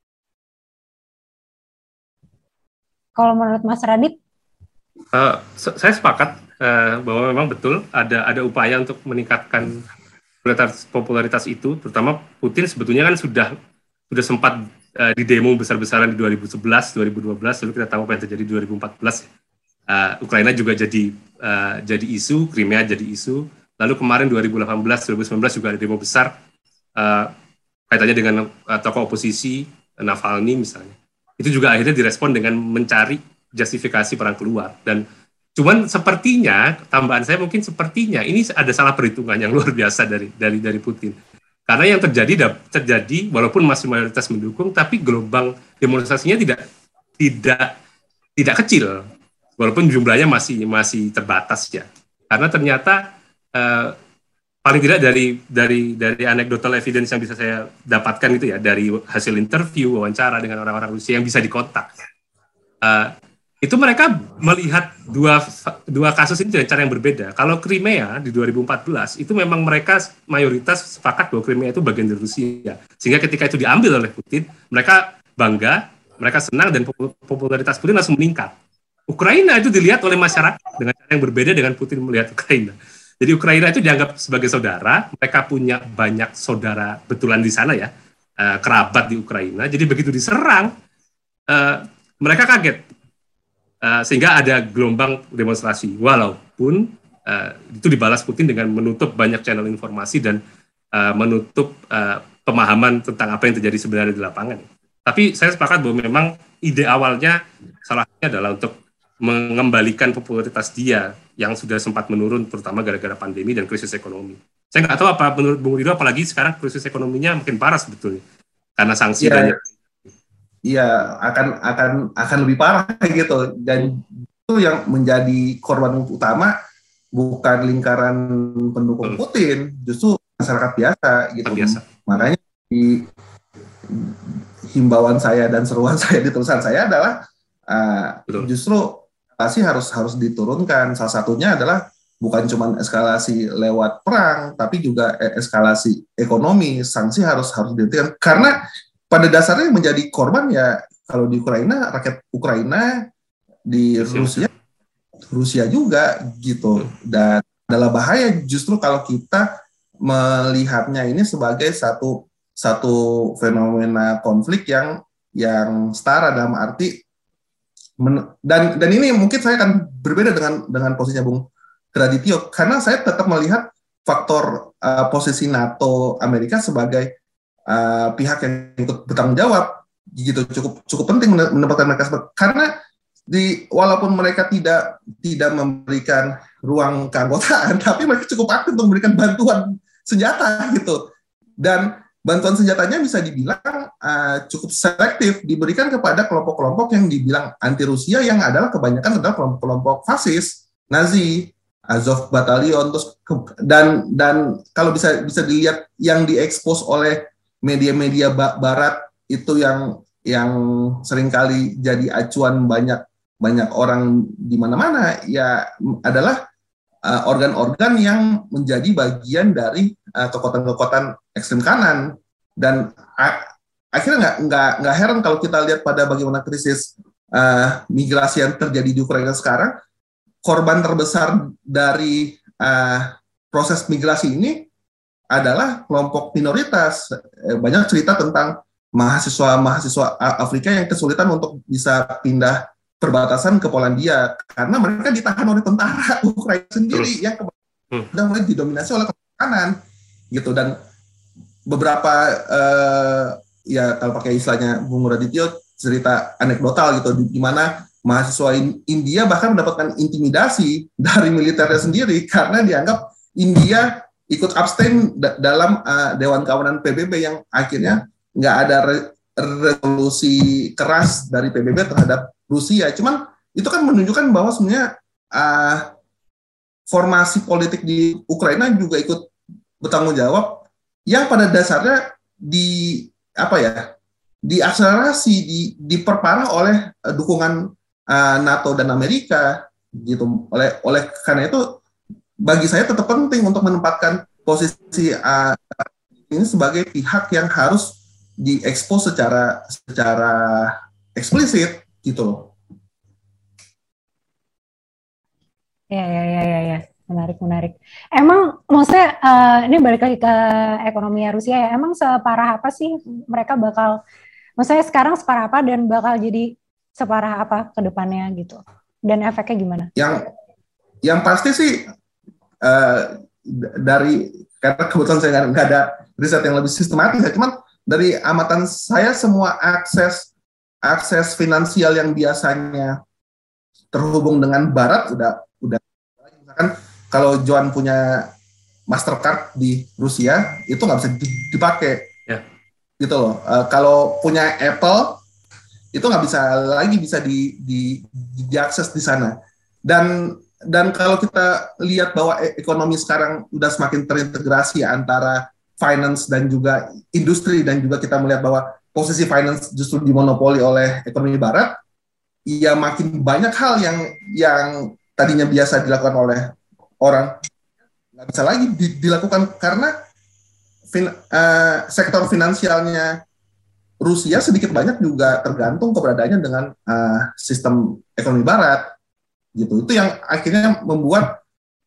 Kalau menurut Mas Radit? Uh, saya sepakat uh, bahwa memang betul ada ada upaya untuk meningkatkan popularitas, popularitas itu, terutama Putin sebetulnya kan sudah sudah sempat uh, di demo besar-besaran di dua ribu sebelas, dua ribu dua belas, lalu kita tahu apa yang terjadi di dua ribu empat belas. Uh, Ukraina juga jadi uh, jadi isu, Crimea jadi isu, lalu kemarin dua ribu delapan belas, dua ribu sembilan belas juga ada demo besar uh, kaitannya dengan uh, tokoh oposisi, Navalny misalnya. Itu juga akhirnya direspon dengan mencari justifikasi perang keluar. Dan cuman sepertinya, tambahan saya mungkin sepertinya ini ada salah perhitungan yang luar biasa dari dari dari Putin. Karena yang terjadi terjadi walaupun masih mayoritas mendukung, tapi gelombang demonstrasinya tidak tidak tidak kecil, walaupun jumlahnya masih masih terbatas ya. Karena ternyata eh, paling tidak dari dari dari anecdotal evidence yang bisa saya dapatkan itu ya, dari hasil interview, wawancara dengan orang-orang Rusia yang bisa dikontak, uh, itu mereka melihat dua dua kasus ini dengan cara yang berbeda. Kalau Crimea di dua ribu empat belas itu memang mereka mayoritas sepakat bahwa Crimea itu bagian dari Rusia, sehingga ketika itu diambil oleh Putin, mereka bangga, mereka senang, dan popularitas Putin langsung meningkat. Ukraina itu dilihat oleh masyarakat dengan cara yang berbeda dengan Putin melihat Ukraina. Jadi Ukraina itu dianggap sebagai saudara, mereka punya banyak saudara betulan di sana ya, uh, kerabat di Ukraina. Jadi begitu diserang, uh, mereka kaget, uh, sehingga ada gelombang demonstrasi. Walaupun uh, itu dibalas Putin dengan menutup banyak channel informasi dan uh, menutup uh, pemahaman tentang apa yang terjadi sebenarnya di lapangan. Tapi saya sepakat bahwa memang ide awalnya salah satunya adalah untuk mengembalikan popularitas dia yang sudah sempat menurun, terutama gara-gara pandemi dan krisis ekonomi. Saya nggak tahu apa menurut Bung Rido, apalagi sekarang krisis ekonominya makin parah sebetulnya karena sanksi ya, banyak. Iya, akan akan akan lebih parah gitu. Dan itu yang menjadi korban utama bukan lingkaran pendukung hmm. Putin, justru masyarakat biasa gitu. Biasa. Makanya di himbauan saya dan seruan saya di tulisan saya adalah uh, justru eskalasi harus harus diturunkan. Salah satunya adalah bukan cuma eskalasi lewat perang, tapi juga eskalasi ekonomi. Sanksi harus harus dihentikan karena pada dasarnya yang menjadi korban ya kalau di Ukraina rakyat Ukraina, di Rusia Rusia juga gitu. Dan adalah bahaya justru kalau kita melihatnya ini sebagai satu satu fenomena konflik yang yang setara dalam arti Men, dan dan ini mungkin saya akan berbeda dengan dengan posisinya Bung Radityo karena saya tetap melihat faktor uh, posisi NATO Amerika sebagai uh, pihak yang ikut bertanggung jawab gitu cukup cukup penting menempatkan mereka sebagai, karena di walaupun mereka tidak tidak memberikan ruang keanggotaan tapi mereka cukup aktif untuk memberikan bantuan senjata gitu, dan bantuan senjatanya bisa dibilang uh, cukup selektif diberikan kepada kelompok-kelompok yang dibilang anti Rusia yang adalah kebanyakan adalah kelompok-kelompok fasis, Nazi, Azov Battalion, terus ke, dan dan kalau bisa bisa dilihat yang diekspos oleh media-media Barat itu yang yang seringkali jadi acuan banyak banyak orang di mana-mana ya adalah uh, organ-organ yang menjadi bagian dari uh, kekuatan-kekuatan ekstrem kanan. Dan uh, akhirnya nggak nggak nggak heran kalau kita lihat pada bagaimana krisis uh, migrasi yang terjadi di Ukraina sekarang, korban terbesar dari uh, proses migrasi ini adalah kelompok minoritas. Banyak cerita tentang mahasiswa-mahasiswa Afrika yang kesulitan untuk bisa pindah perbatasan ke Polandia karena mereka ditahan oleh tentara Ukraina sendiri yang sudah mulai didominasi oleh kelompok kanan gitu. Dan beberapa uh, ya kalau pakai istilahnya Bung Radityo cerita anekdotal gitu di, di mana mahasiswa in, India bahkan mendapatkan intimidasi dari militernya sendiri karena dianggap India ikut abstain da- dalam uh, Dewan Keamanan P B B yang akhirnya nggak ada re- resolusi keras dari P B B terhadap Rusia. Cuman itu kan menunjukkan bahwa sebenarnya uh, formasi politik di Ukraina juga ikut bertanggung jawab yang pada dasarnya di apa ya diakselerasi, di, diperparah oleh uh, dukungan uh, NATO dan Amerika gitu. Oleh oleh karena itu bagi saya tetap penting untuk menempatkan posisi uh, ini sebagai pihak yang harus diekspos secara secara eksplisit gitu loh. Ya ya ya ya ya. Menarik, menarik. Emang maksudnya uh, ini balik lagi ke ekonomi Rusia ya, emang separah apa sih mereka bakal, maksudnya sekarang separah apa dan bakal jadi separah apa ke depannya gitu? Dan efeknya gimana? Yang yang pasti sih uh, dari, karena kebetulan saya nggak ada riset yang lebih sistematis ya, cuman dari amatan saya semua akses akses finansial yang biasanya terhubung dengan Barat udah udah misalkan kalau Joan punya Mastercard di Rusia itu nggak bisa dipakai, yeah. gitu loh. Uh, kalau punya Apple itu nggak bisa lagi bisa di, di, di diakses di sana. Dan dan kalau kita lihat bahwa ekonomi sekarang udah semakin terintegrasi antara finance dan juga industri, dan juga kita melihat bahwa posisi finance justru dimonopoli oleh ekonomi Barat, ya makin banyak hal yang yang tadinya biasa dilakukan oleh orang nggak bisa lagi di, dilakukan karena fin, uh, sektor finansialnya Rusia sedikit banyak juga tergantung keberadaannya dengan uh, sistem ekonomi Barat gitu. Itu yang akhirnya membuat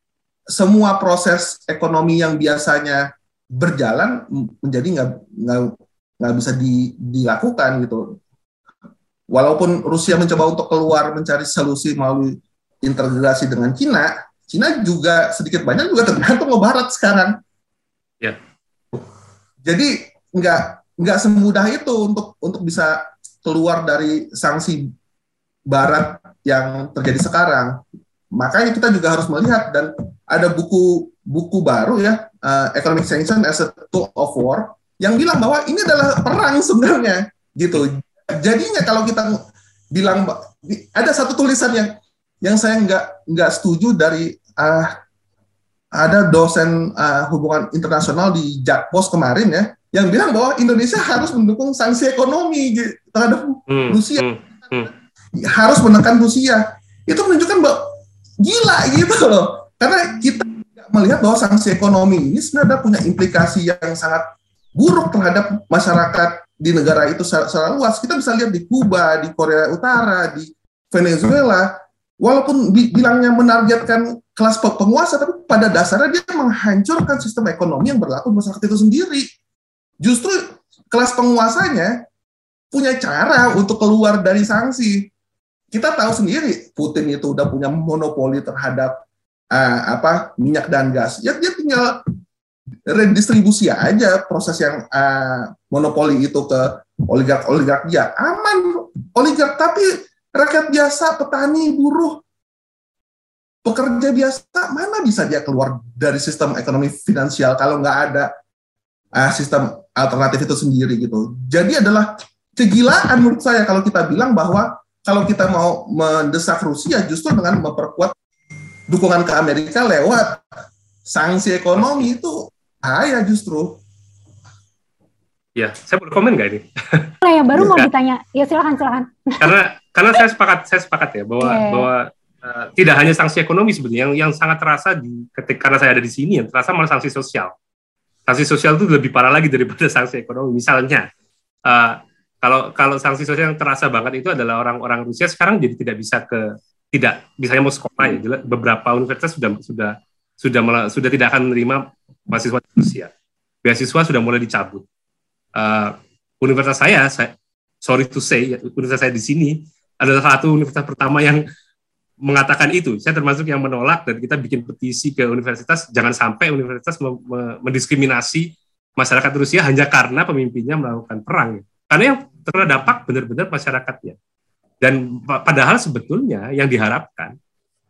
semua proses ekonomi yang biasanya berjalan menjadi nggak nggak nggak bisa di, dilakukan gitu. Walaupun Rusia mencoba untuk keluar mencari solusi melalui integrasi dengan Cina, Cina juga sedikit banyak juga tergantung ke Barat sekarang. Ya. Jadi nggak nggak semudah itu untuk untuk bisa keluar dari sanksi Barat yang terjadi sekarang. Makanya kita juga harus melihat, dan ada buku buku baru ya, uh, Economic Sanction as a Tool of War, yang bilang bahwa ini adalah perang sebenarnya gitu. Jadinya kalau kita bilang, ada satu tulisan yang yang saya nggak nggak setuju dari uh, ada dosen uh, hubungan internasional di Jakpos kemarin ya, yang bilang bahwa Indonesia harus mendukung sanksi ekonomi gitu, terhadap hmm, Rusia, hmm, hmm. harus menekan Rusia. Itu menunjukkan bahwa gila gitu loh, karena kita melihat bahwa sanksi ekonomi ini sebenarnya punya implikasi yang sangat buruk terhadap masyarakat di negara itu secara, secara luas. Kita bisa lihat di Kuba, di Korea Utara, di Venezuela, walaupun bi- bilangnya menargetkan kelas penguasa, tapi pada dasarnya dia menghancurkan sistem ekonomi yang berlaku di masyarakat itu sendiri. Justru kelas penguasanya punya cara untuk keluar dari sanksi. Kita tahu sendiri, Putin itu udah punya monopoli terhadap uh, apa minyak dan gas. Ya dia tinggal redistribusi aja proses yang uh, monopoli itu ke oligark-oligark, dia aman oligark, tapi rakyat biasa, petani, buruh, pekerja biasa, mana bisa dia keluar dari sistem ekonomi finansial kalau nggak ada uh, sistem alternatif itu sendiri gitu. Jadi adalah kegilaan menurut saya kalau kita bilang bahwa kalau kita mau mendesak Rusia justru dengan memperkuat dukungan ke Amerika lewat sanksi ekonomi, itu bahaya justru. Ya, saya boleh komen nggak ini? Nah, ya baru mau ditanya. Ya silakan silakan. Karena karena saya sepakat saya sepakat ya bahwa yeah. bahwa uh, tidak hanya sanksi ekonomi sebenarnya yang yang sangat terasa di ketika karena saya ada di sini, yang terasa malah sanksi sosial. Sanksi sosial itu lebih parah lagi daripada sanksi ekonomi. Misalnya uh, kalau kalau sanksi sosial yang terasa banget itu adalah orang-orang Rusia sekarang jadi tidak bisa ke tidak misalnya mau sekolah ya, beberapa universitas sudah sudah sudah malah, sudah tidak akan menerima mahasiswa Rusia. Beasiswa sudah mulai dicabut. Uh, universitas saya, saya, sorry to say, universitas saya di sini adalah satu universitas pertama yang mengatakan itu. Saya termasuk yang menolak, dan kita bikin petisi ke universitas, jangan sampai universitas me- me- mendiskriminasi masyarakat Rusia hanya karena pemimpinnya melakukan perang. Karena yang terdampak benar-benar masyarakatnya. Dan padahal sebetulnya yang diharapkan,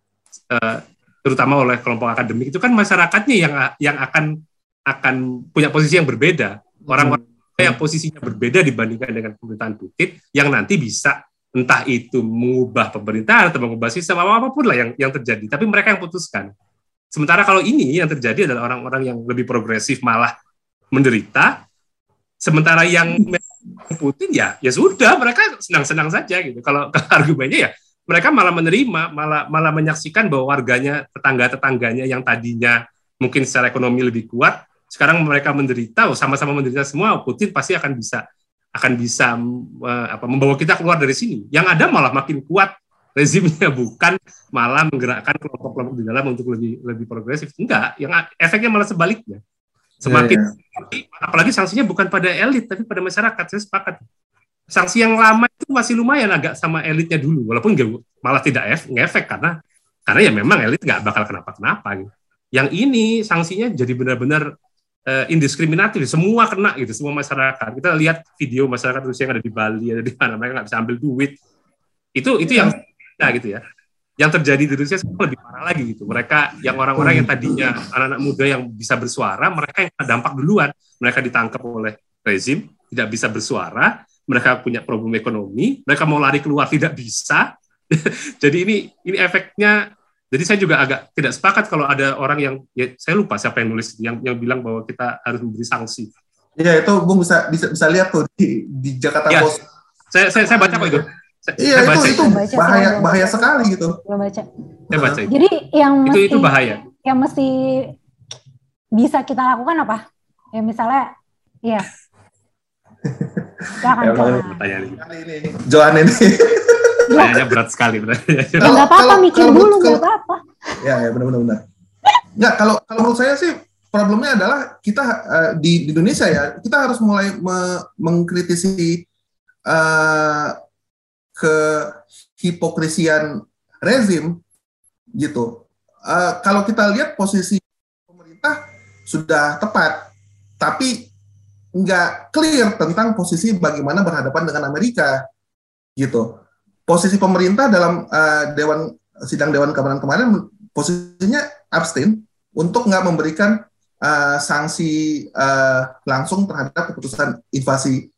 uh, terutama oleh kelompok akademik, itu kan masyarakatnya yang yang akan akan punya posisi yang berbeda. Orang-orang yang posisinya berbeda dibandingkan dengan pemerintahan Putin, yang nanti bisa entah itu mengubah pemerintahan atau mengubah sistem apapun lah yang yang terjadi. Tapi mereka yang putuskan. Sementara kalau ini yang terjadi adalah orang-orang yang lebih progresif malah menderita. Sementara yang Putin ya ya sudah, mereka senang-senang saja gitu. Kalau argumennya ya mereka malah menerima, malah malah menyaksikan bahwa warganya, tetangga-tetangganya yang tadinya mungkin secara ekonomi lebih kuat, sekarang mereka menderita, oh, sama-sama menderita semua. Putin pasti akan bisa akan bisa uh, apa, membawa kita keluar dari sini. Yang ada malah makin kuat rezimnya, bukan malah menggerakkan kelompok-kelompok di dalam untuk lebih lebih progresif. Enggak, yang efeknya malah sebaliknya. Semakin yeah, yeah. Apalagi sanksinya bukan pada elit tapi pada masyarakat. Saya sepakat. Sanksi yang lama itu masih lumayan agak sama elitnya dulu, walaupun gak, malah tidak ef, ngefek karena karena ya memang elit nggak bakal kenapa-kenapa gitu. Yang ini sanksinya jadi benar-benar uh, indiskriminatif, semua kena gitu, semua masyarakat. Kita lihat video masyarakat Rusia yang ada di Bali, ada di mana, mereka nggak bisa ambil duit. Itu itu yang nah, gitu ya. Yang terjadi di Rusia sekarang lebih parah lagi gitu. Mereka yang orang-orang yang tadinya anak-anak muda yang bisa bersuara, mereka yang dampak duluan. Mereka ditangkap oleh rezim, tidak bisa bersuara. Mereka punya problem ekonomi, mereka mau lari keluar tidak bisa. Jadi ini ini efeknya. Jadi saya juga agak tidak sepakat kalau ada orang yang, ya saya lupa siapa yang nulis yang yang bilang bahwa kita harus memberi sanksi. Iya, itu Bung bisa bisa bisa lihat tuh di di Jakarta ya, Post. Saya saya saya baca kok itu. Saya, iya, saya baca itu itu baca, bahaya baca, bahaya baca. sekali gitu. Belum baca. Saya baca itu. Jadi yang itu mesti, itu bahaya. Yang mesti bisa kita lakukan apa? Ya misalnya, iya. Silakan, Ya, silakan. Pertanyaan ini. ini Johan ini. Pertanyaannya berat sekali. Ya nggak apa-apa, mikir kalau, dulu, kalau, nggak apa-apa. Ya, ya benar-benar. Nggak, kalau kalau menurut saya sih problemnya adalah kita uh, di, di Indonesia ya, kita harus mulai me, mengkritisi uh, kehipokrisian rezim gitu. Uh, kalau kita lihat posisi pemerintah sudah tepat, tapi nggak clear tentang posisi bagaimana berhadapan dengan Amerika gitu. Posisi pemerintah dalam uh, dewan sidang Dewan Keamanan kemarin posisinya abstain untuk nggak memberikan uh, sanksi uh, langsung terhadap keputusan invasi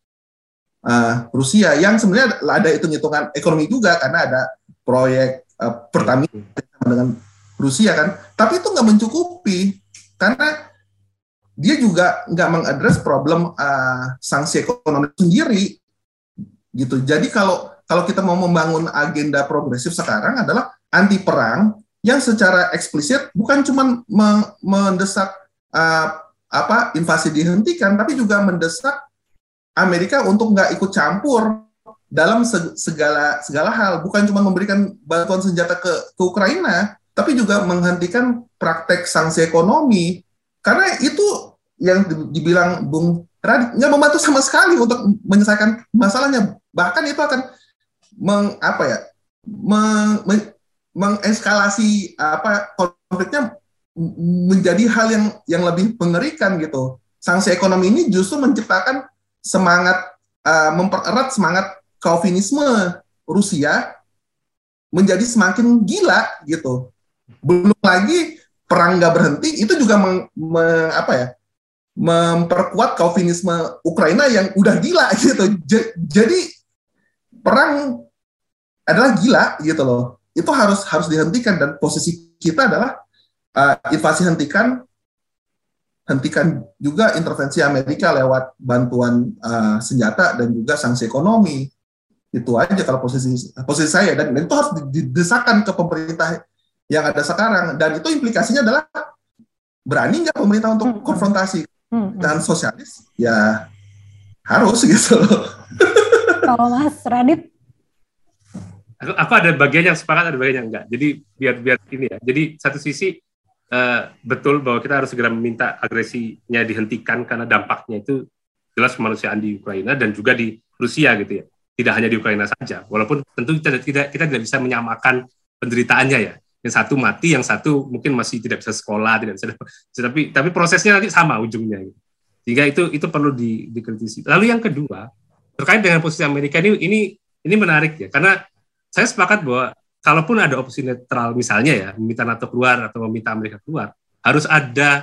uh, Rusia yang sebenarnya ada hitung-hitungan ekonomi juga karena ada proyek uh, Pertamina dengan Rusia kan, tapi itu nggak mencukupi karena dia juga nggak mengadres problem uh, sanksi ekonomi sendiri gitu. Jadi kalau kalau kita mau membangun agenda progresif sekarang adalah anti perang yang secara eksplisit bukan cuma me- mendesak uh, apa invasi dihentikan, tapi juga mendesak Amerika untuk nggak ikut campur dalam segala segala hal, bukan cuma memberikan bantuan senjata ke, ke Ukraina, tapi juga menghentikan praktek sanksi ekonomi, karena itu yang dibilang Bung Radit nggak membantu sama sekali untuk menyelesaikan masalahnya, bahkan itu akan meng, apa ya, meng, meng, mengeskalasi apa konfliknya menjadi hal yang yang lebih mengerikan gitu. Sanksi ekonomi ini justru menciptakan semangat uh, mempererat semangat Calvinisme Rusia menjadi semakin gila gitu. Belum lagi perang nggak berhenti itu juga meng, me, apa ya memperkuat Calvinisme Ukraina yang udah gila gitu. J- jadi perang adalah gila gitu loh. Itu harus harus dihentikan dan posisi kita adalah uh, invasi hentikan, hentikan juga intervensi Amerika lewat bantuan uh, senjata dan juga sanksi ekonomi. Itu aja kalau posisi posisi saya, dan, dan itu harus didesakan ke pemerintah yang ada sekarang, dan itu implikasinya adalah berani nggak pemerintah untuk hmm. konfrontasi hmm. dan sosialis ya harus gitu loh. Kalau Mas Radit, aku, aku ada bagian yang sepakat, ada bagian yang enggak. Jadi biar biar ini ya. Jadi satu sisi uh, betul bahwa kita harus segera meminta agresinya dihentikan karena dampaknya itu jelas kemanusiaan di Ukraina dan juga di Rusia gitu ya. Tidak hanya di Ukraina saja, walaupun tentu kita tidak kita tidak bisa menyamakan penderitaannya ya. Yang satu mati, yang satu mungkin masih tidak bisa sekolah, tidak bisa, tapi tapi prosesnya nanti sama ujungnya. Gitu. Sehingga itu itu perlu di, dikritisi. Lalu yang kedua terkait dengan posisi Amerika ini ini ini menarik ya, karena saya sepakat bahwa kalaupun ada opsi netral misalnya ya, meminta NATO keluar atau meminta Amerika keluar, harus ada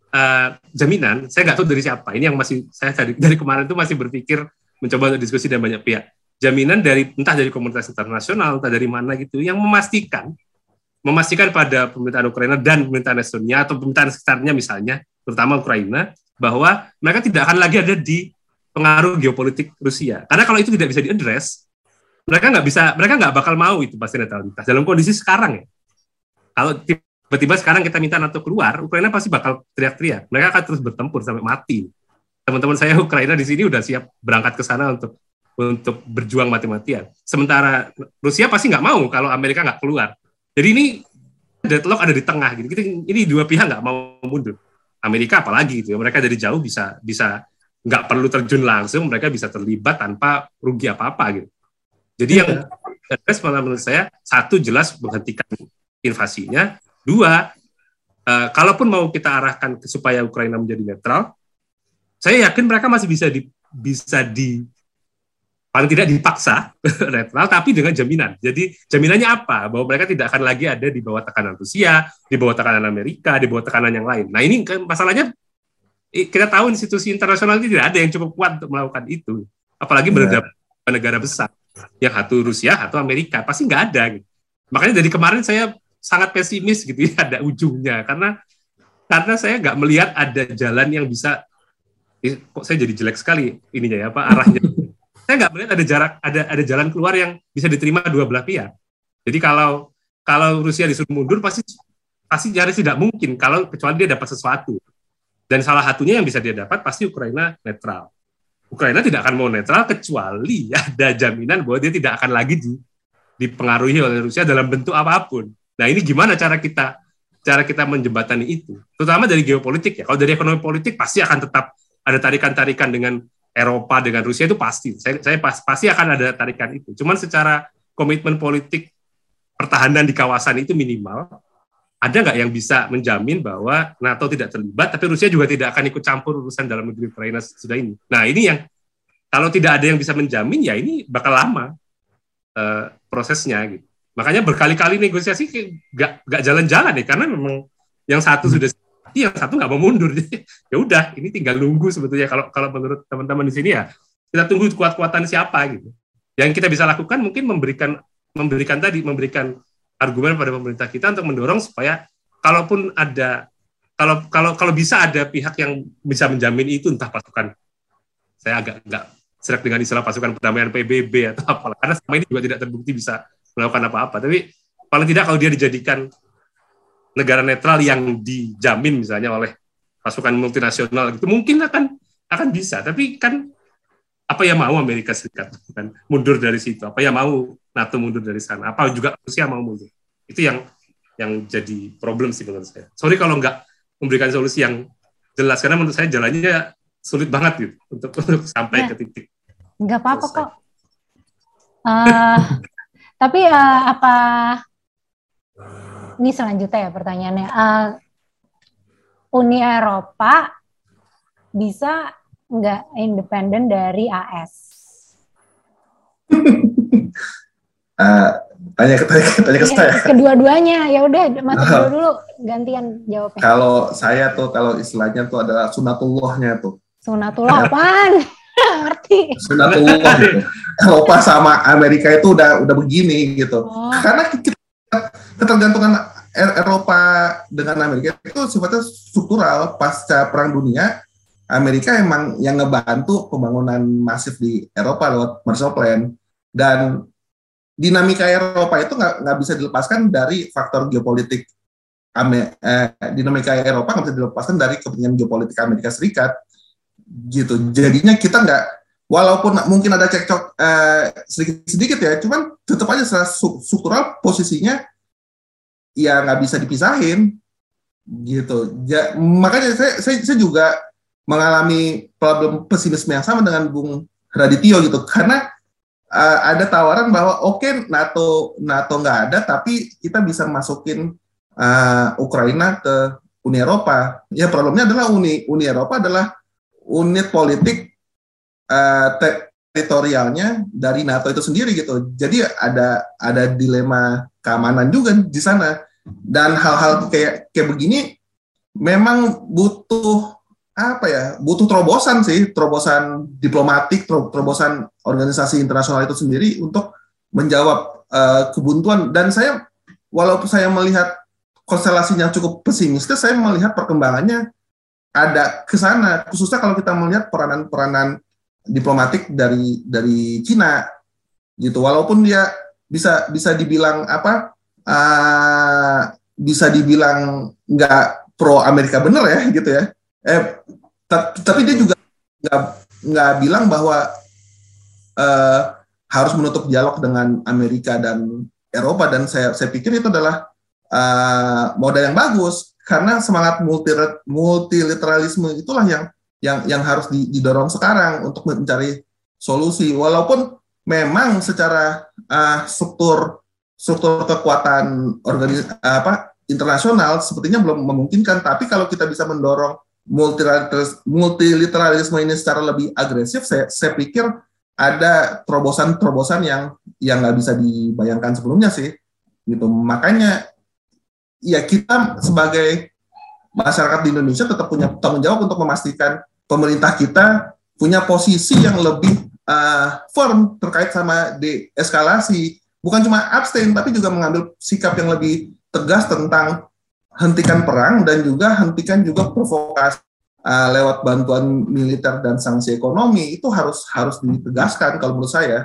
uh, jaminan. Saya nggak tahu dari siapa. Ini yang masih saya dari, dari kemarin itu masih berpikir mencoba untuk diskusi dengan banyak pihak. Jaminan dari entah dari komunitas internasional, entah dari mana gitu, yang memastikan memastikan pada pemerintahan Ukraina dan pemerintahan Estonia atau pemerintahan sekitarnya misalnya, terutama Ukraina, bahwa mereka tidak akan lagi ada di pengaruh geopolitik Rusia. Karena kalau itu tidak bisa diadres, mereka nggak bisa, mereka nggak bakal mau itu pasti netralitas. Dalam kondisi sekarang ya, kalau tiba-tiba sekarang kita minta NATO keluar, Ukraina pasti bakal teriak-teriak. Mereka akan terus bertempur sampai mati. Teman-teman saya Ukraina di sini udah siap berangkat ke sana untuk untuk berjuang mati-matian. Sementara Rusia pasti nggak mau kalau Amerika nggak keluar. Jadi ini deadlock ada di tengah gitu. Ini dua pihak nggak mau mundur. Amerika apalagi gitu ya. Mereka dari jauh bisa bisa nggak perlu terjun langsung, mereka bisa terlibat tanpa rugi apa-apa gitu. Jadi yang address menurut saya, satu jelas menghentikan invasinya, dua uh, kalaupun mau kita arahkan ke, supaya Ukraina menjadi netral, saya yakin mereka masih bisa di bisa di paling tidak dipaksa netral, tapi dengan jaminan. Jadi jaminannya apa? Bahwa mereka tidak akan lagi ada di bawah tekanan Rusia, di bawah tekanan Amerika, di bawah tekanan yang lain. Nah ini kan masalahnya, kita tahu institusi internasional itu tidak ada yang cukup kuat untuk melakukan itu. Apalagi berhadapan yeah. negara besar, yang satu Rusia, satu Amerika, pasti nggak ada. Gitu. Makanya dari kemarin saya sangat pesimis gitu ya, ada ujungnya. Karena karena saya nggak melihat ada jalan yang bisa, kok saya jadi jelek sekali ininya ya, apa arahnya. Saya nggak melihat ada jarak, ada ada jalan keluar yang bisa diterima dua belah pihak. Jadi kalau kalau Rusia disuruh mundur pasti pasti nyaris tidak mungkin kalau kecuali dia dapat sesuatu. Dan salah satunya yang bisa dia dapat pasti Ukraina netral. Ukraina tidak akan mau netral kecuali ada jaminan bahwa dia tidak akan lagi di, dipengaruhi oleh Rusia dalam bentuk apapun. Nah ini gimana cara kita cara kita menjembatani itu, terutama dari geopolitik ya. Kalau dari ekonomi politik pasti akan tetap ada tarikan-tarikan dengan Eropa, dengan Rusia itu pasti. Saya, saya pas, pasti akan ada tarikan itu. Cuman secara komitmen politik pertahanan di kawasan itu minimal. Ada nggak yang bisa menjamin bahwa NATO tidak terlibat, tapi Rusia juga tidak akan ikut campur urusan dalam negeri Ukraina sudah ini. Nah ini yang kalau tidak ada yang bisa menjamin, ya ini bakal lama uh, prosesnya gitu. Makanya berkali-kali negosiasi nggak nggak jalan-jalan ya, karena memang yang satu sudah, yang satu nggak mau mundur. Ya udah, ini tinggal nunggu sebetulnya. Kalau kalau menurut teman-teman di sini ya, kita tunggu kuat-kuatan siapa gitu. Yang kita bisa lakukan mungkin memberikan memberikan tadi memberikan argumen pada pemerintah kita untuk mendorong supaya kalaupun ada kalau kalau kalau bisa ada pihak yang bisa menjamin itu, entah pasukan, saya agak nggak serak dengan istilah pasukan perdamaian P B B atau apa, karena selama ini juga tidak terbukti bisa melakukan apa-apa, tapi paling tidak kalau dia dijadikan negara netral yang dijamin misalnya oleh pasukan multinasional itu mungkin akan akan bisa. Tapi kan apa yang mau Amerika Serikat kan mundur dari situ, apa yang mau NATO mundur dari sana, apa juga Rusia mau mundur. Itu yang yang jadi problem sih menurut saya. Sorry kalau nggak memberikan solusi yang jelas, karena menurut saya jalannya sulit banget gitu untuk, untuk sampai nah, ke titik. Nggak apa-apa kok. Uh, tapi uh, apa ini selanjutnya ya pertanyaannya. Uh, Uni Eropa bisa nggak independen dari A S? uh, tanya ke tanya, tanya ke saya. Kedua-duanya, ya udah Mas Ridho dulu gantian jawabnya. Kalau saya tuh kalau istilahnya tuh adalah sunatullahnya tuh. Sunatullah apaan? Ngerti. Sunatullah gitu. Eropa sama Amerika itu udah udah begini gitu. Oh. Karena kita, ketergantungan Eropa dengan Amerika itu sifatnya struktural. Pasca Perang Dunia, Amerika emang yang ngebantu pembangunan masif di Eropa lewat Marshall Plan, dan dinamika Eropa itu nggak nggak bisa dilepaskan dari faktor geopolitik. Ame, eh, dinamika Eropa nggak bisa dilepaskan dari kepentingan geopolitik Amerika Serikat, gitu. Jadinya kita nggak, walaupun mungkin ada cekcok eh, sedikit-sedikit ya, cuman tetap aja secara struktural posisinya ya nggak bisa dipisahin, gitu. Ja, makanya saya, saya saya juga mengalami problem pesimisme yang sama dengan Bung Radityo gitu, karena uh, ada tawaran bahwa oke okay, NATO NATO nggak ada, tapi kita bisa masukin uh, Ukraina ke Uni Eropa. Ya problemnya adalah Uni Uni Eropa adalah unit politik uh, te- teritorialnya dari NATO itu sendiri gitu. Jadi ada ada dilema keamanan juga di sana, dan hal-hal kayak kayak begini memang butuh apa ya, butuh terobosan sih, terobosan diplomatik, terobosan organisasi internasional itu sendiri untuk menjawab uh, kebuntuan. Dan saya, walaupun saya melihat konstelasinya cukup pesimistis, saya melihat perkembangannya ada ke sana, khususnya kalau kita melihat peranan-peranan diplomatik dari dari Cina, gitu. Walaupun dia bisa bisa dibilang apa, uh, bisa dibilang nggak pro Amerika bener ya, gitu ya. Eh, t- tapi dia juga nggak nggak bilang bahwa uh, harus menutup dialog dengan Amerika dan Eropa, dan saya saya pikir itu adalah uh, modal yang bagus, karena semangat multi multilateralisme itulah yang yang yang harus didorong sekarang untuk mencari solusi, walaupun memang secara uh, struktur struktur kekuatan organis apa internasional sepertinya belum memungkinkan. Tapi kalau kita bisa mendorong multilateralisme ini secara lebih agresif, saya, saya pikir ada terobosan-terobosan yang yang nggak bisa dibayangkan sebelumnya sih, gitu. Makanya ya kita sebagai masyarakat di Indonesia tetap punya tanggung jawab untuk memastikan pemerintah kita punya posisi yang lebih uh, firm terkait sama deeskalasi, bukan cuma abstain tapi juga mengambil sikap yang lebih tegas tentang hentikan perang dan juga hentikan juga provokasi uh, lewat bantuan militer dan sanksi ekonomi. Itu harus harus ditegaskan kalau menurut saya.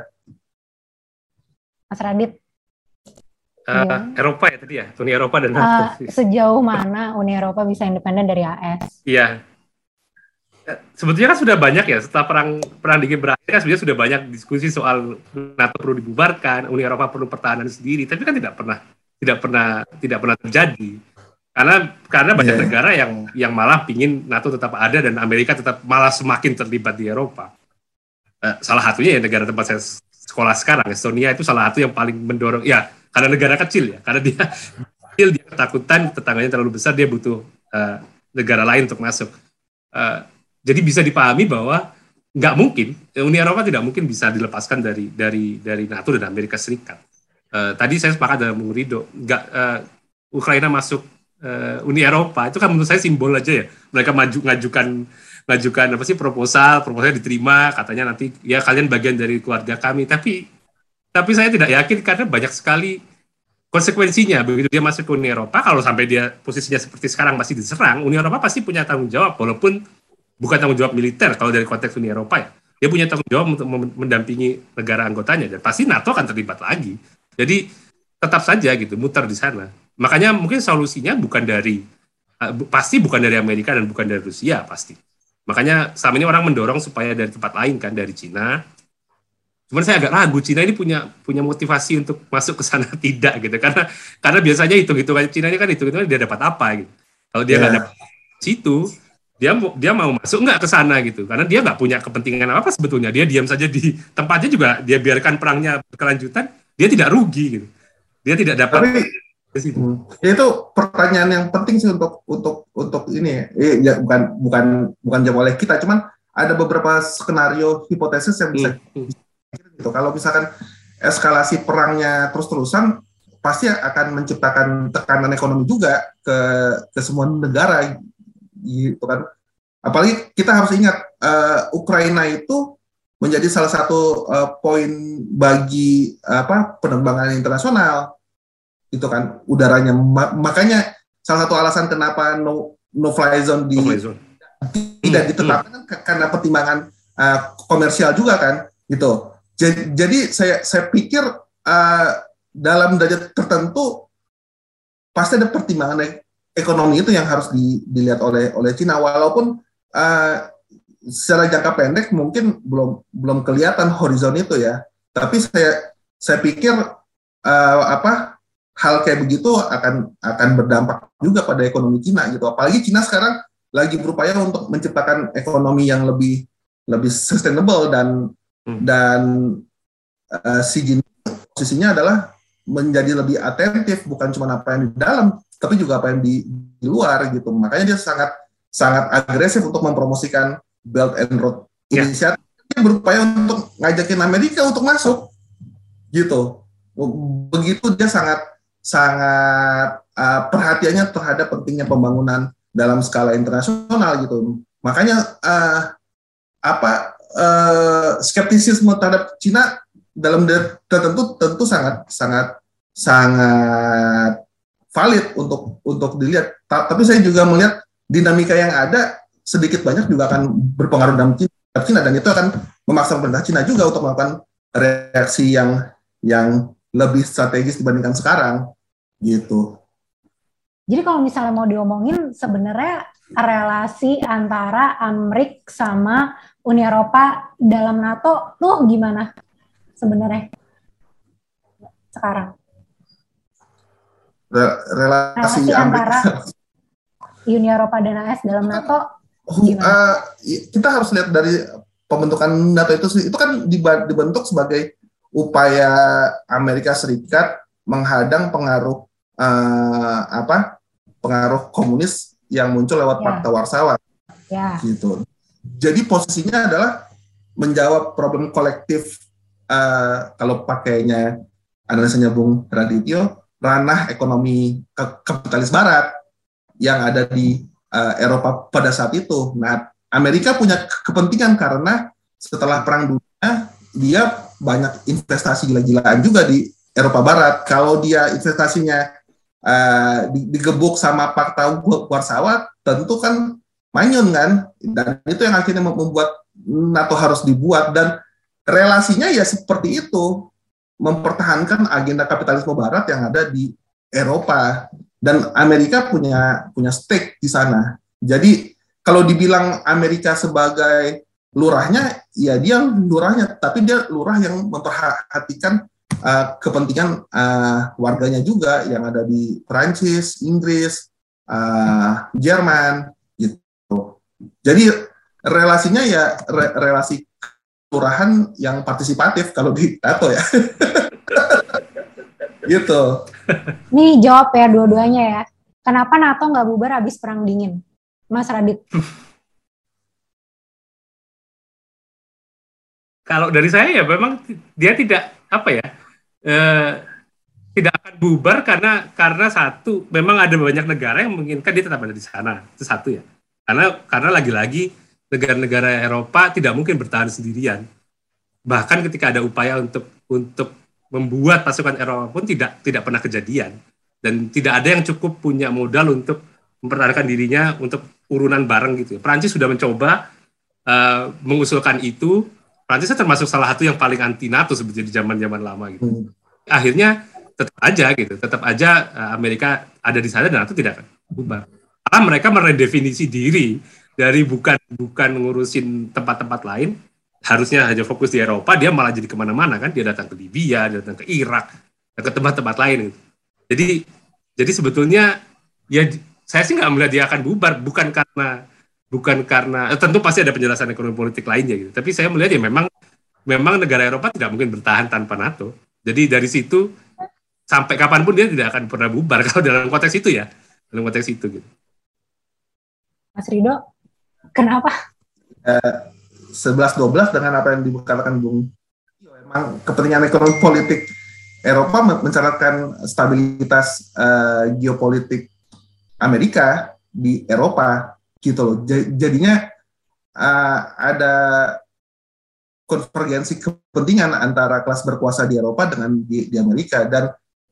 Mas Radit. Uh, ya. Eropa ya tadi ya, Uni Eropa dan NATO. Uh, sejauh mana Uni Eropa bisa independen dari A S? Iya. Sebetulnya kan sudah banyak ya, setelah perang perang dingin berakhir kan sebenarnya sudah banyak diskusi soal NATO perlu dibubarkan, Uni Eropa perlu pertahanan sendiri, tapi kan tidak pernah tidak pernah tidak pernah terjadi. Karena karena banyak Yeah. negara yang yang malah pingin NATO tetap ada dan Amerika tetap malah semakin terlibat di Eropa. Uh, salah satunya ya negara tempat saya sekolah sekarang, Estonia itu salah satu yang paling mendorong. Ya, karena negara kecil ya, karena dia kecil, dia ketakutan tetangganya terlalu besar, dia butuh uh, negara lain untuk masuk. Uh, jadi bisa dipahami bahwa nggak mungkin Uni Eropa tidak mungkin bisa dilepaskan dari dari dari NATO dan Amerika Serikat. Uh, tadi saya sepakat dengan Bung Rido, nggak uh, Ukraina masuk uh, Uni Eropa itu kan menurut saya simbol aja ya. Mereka maju ngajukan ngajukan apa sih proposal, proposalnya diterima, katanya nanti ya kalian bagian dari keluarga kami. Tapi tapi saya tidak yakin karena banyak sekali konsekuensinya begitu dia masuk ke Uni Eropa. Kalau sampai dia posisinya seperti sekarang masih diserang, Uni Eropa pasti punya tanggung jawab, walaupun bukan tanggung jawab militer kalau dari konteks Uni Eropa ya. Dia punya tanggung jawab untuk mendampingi negara anggotanya dan pasti NATO akan terlibat lagi. Jadi tetap saja gitu muter di sana. Makanya mungkin solusinya bukan dari uh, pasti bukan dari Amerika dan bukan dari Rusia pasti. Makanya selama ini orang mendorong supaya dari tempat lain kan, dari Cina. Cuman saya agak ragu Cina ini punya punya motivasi untuk masuk ke sana tidak gitu, karena karena biasanya hitung-hitungan Cina ini kan hitung-hitungan dia dapat apa gitu. Kalau dia nggak yeah. dapat situ, dia dia mau masuk nggak ke sana gitu, karena dia nggak punya kepentingan apa sebetulnya. Dia diam saja di tempatnya juga, dia biarkan perangnya berkelanjutan, dia tidak rugi gitu. Dia tidak dapat. Tapi hmm, itu pertanyaan yang penting sih untuk untuk untuk ini eh, ya bukan bukan bukan jawab oleh kita, cuman ada beberapa skenario hipotesis yang bisa hmm. gitu. Kalau misalkan eskalasi perangnya terus-terusan, pasti akan menciptakan tekanan ekonomi juga ke ke semua negara gitu kan. Apalagi kita harus ingat uh, Ukraina itu menjadi salah satu uh, poin bagi apa penerbangan internasional itu kan, udaranya. Ma- makanya salah satu alasan kenapa no no fly zone di no fly zone. tidak hmm. ditetapkan hmm. karena pertimbangan uh, komersial juga kan gitu. Jadi, jadi saya saya pikir uh, dalam derajat tertentu pasti ada pertimbangan ekonomi itu yang harus di, dilihat oleh oleh Cina, walaupun uh, secara jangka pendek mungkin belum belum kelihatan horizon itu ya. Tapi saya saya pikir uh, apa hal kayak begitu akan akan berdampak juga pada ekonomi Cina gitu. Apalagi Cina sekarang lagi berupaya untuk menciptakan ekonomi yang lebih lebih sustainable dan Hmm. dan uh, Xi Jinping posisinya adalah menjadi lebih atentif, bukan cuma apa yang di dalam, tapi juga apa yang di, di luar gitu. Makanya dia sangat sangat agresif untuk mempromosikan Belt and Road yeah. Initiative, dia berupaya untuk ngajakin Amerika untuk masuk gitu. Begitu dia sangat sangat uh, perhatiannya terhadap pentingnya pembangunan dalam skala internasional gitu. Makanya uh, apa Uh, skeptisisme terhadap Cina dalam tertentu tentu sangat sangat sangat valid untuk untuk dilihat. Ta- tapi saya juga melihat dinamika yang ada sedikit banyak juga akan berpengaruh dalam Cina, Cina dan itu akan memaksa pemerintah Cina juga untuk melakukan reaksi yang yang lebih strategis dibandingkan sekarang gitu. Jadi kalau misalnya mau diomongin sebenarnya relasi antara Amerika sama Uni Eropa dalam NATO tuh gimana sebenarnya sekarang? Re- relasi, relasi antara Amerika. Uni Eropa dan A S dalam NATO gimana? Uh, kita harus lihat dari pembentukan NATO itu sendiri. Itu kan dibentuk sebagai upaya Amerika Serikat menghadang pengaruh uh, apa pengaruh komunis yang muncul lewat ya. Pakta Warsawa, ya. gitu. Jadi posisinya adalah menjawab problem kolektif uh, kalau pakainya analisanya Bung Radityo, ranah ekonomi kapitalis Barat yang ada di uh, Eropa pada saat itu. Nah, Amerika punya kepentingan karena setelah Perang Dunia dia banyak investasi gila-gilaan juga di Eropa Barat. Kalau dia investasinya Uh, digebuk sama Pakta Warsawa, tentu kan manyun kan, dan itu yang akhirnya membuat NATO harus dibuat, dan relasinya ya seperti itu, mempertahankan agenda kapitalisme Barat yang ada di Eropa, dan Amerika punya punya stake di sana. Jadi kalau dibilang Amerika sebagai lurahnya, ya dia lurahnya, tapi dia lurah yang memperhatikan Uh, kepentingan uh, warganya juga yang ada di Perancis, Inggris, uh, Jerman gitu. Jadi relasinya ya re, relasi kelurahan yang partisipatif kalau di NATO ya. Gitu. Nih jawab ya dua-duanya ya. Kenapa NATO nggak bubar habis Perang Dingin? Mas Radit. Kalau dari saya ya memang dia tidak apa ya eh, tidak akan bubar karena karena satu memang ada banyak negara yang menginginkan dia tetap ada di sana, itu satu ya. Karena karena lagi-lagi negara-negara Eropa tidak mungkin bertahan sendirian. Bahkan ketika ada upaya untuk untuk membuat pasukan Eropa pun tidak tidak pernah kejadian, dan tidak ada yang cukup punya modal untuk mempertahankan dirinya untuk urunan bareng gitu. Perancis sudah mencoba uh, mengusulkan itu. Prancis termasuk salah satu yang paling anti NATO seperti di zaman-zaman lama gitu. Hmm. Akhirnya tetap aja gitu, tetap aja Amerika ada di sana dan NATO tidak akan bubar. Karena mereka meredefinisi diri dari bukan bukan ngurusin tempat-tempat lain, harusnya hanya fokus di Eropa, dia malah jadi kemana-mana kan, dia datang ke Libya, dia datang ke Irak, ke tempat-tempat lain gitu. Jadi jadi sebetulnya ya saya sih nggak melihat dia akan bubar, bukan karena bukan karena eh, tentu pasti ada penjelasan ekonomi politik lainnya gitu. Tapi saya melihat ya memang memang negara Eropa tidak mungkin bertahan tanpa NATO. Jadi dari situ sampai kapanpun dia tidak akan pernah bubar kalau dalam konteks itu ya, dalam konteks itu gitu. Mas Rido, kenapa? sebelas dua belas dengan apa yang dikatakan Bung. Memang kepentingan ekonomi politik Eropa mencatatkan stabilitas uh, geopolitik Amerika di Eropa. Gitu loh. Jadinya uh, ada konvergensi kepentingan antara kelas berkuasa di Eropa dengan di, di Amerika, dan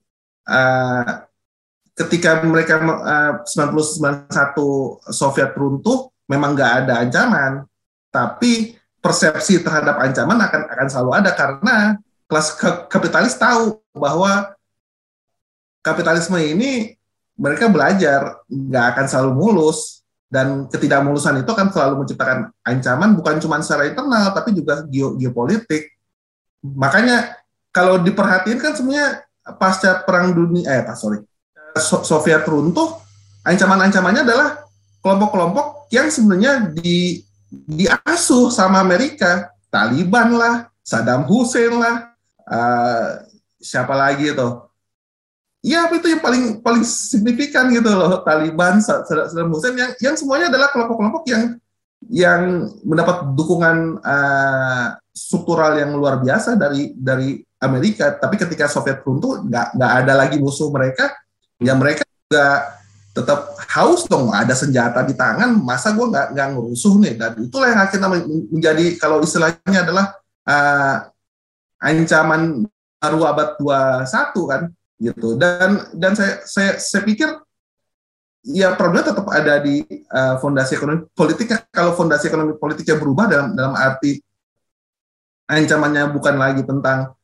uh, ketika mereka uh, sembilan puluh sembilan satu Soviet runtuh memang nggak ada ancaman, tapi persepsi terhadap ancaman akan akan selalu ada karena kelas kapitalis tahu bahwa kapitalisme ini mereka belajar nggak akan selalu mulus. Dan ketidakmulusan itu akan selalu menciptakan ancaman bukan cuma secara internal tapi juga geopolitik. Makanya kalau diperhatiin kan semuanya pasca perang dunia eh pas sorry so- Soviet runtuh, ancaman-ancamannya adalah kelompok-kelompok yang sebenarnya di diasuh sama Amerika, Taliban lah, Saddam Hussein lah, uh, siapa lagi itu. Ya, itu yang paling paling signifikan gitu loh, Taliban, Saddam Hussein, yang yang semuanya adalah kelompok-kelompok yang yang mendapat dukungan uh, struktural yang luar biasa dari dari Amerika. Tapi ketika Soviet runtuh, nggak nggak ada lagi musuh mereka, ya mereka juga tetap haus dong, ada senjata di tangan, masa gue nggak nggak ngerusuh nih. Dan itulah yang akhirnya menjadi, kalau istilahnya adalah uh, ancaman baru abad dua puluh satu kan. Gitu. Dan dan saya saya saya pikir ya problemnya tetap ada di uh, fondasi ekonomi politiknya. Kalau fondasi ekonomi politiknya berubah dalam dalam arti ancamannya bukan lagi tentang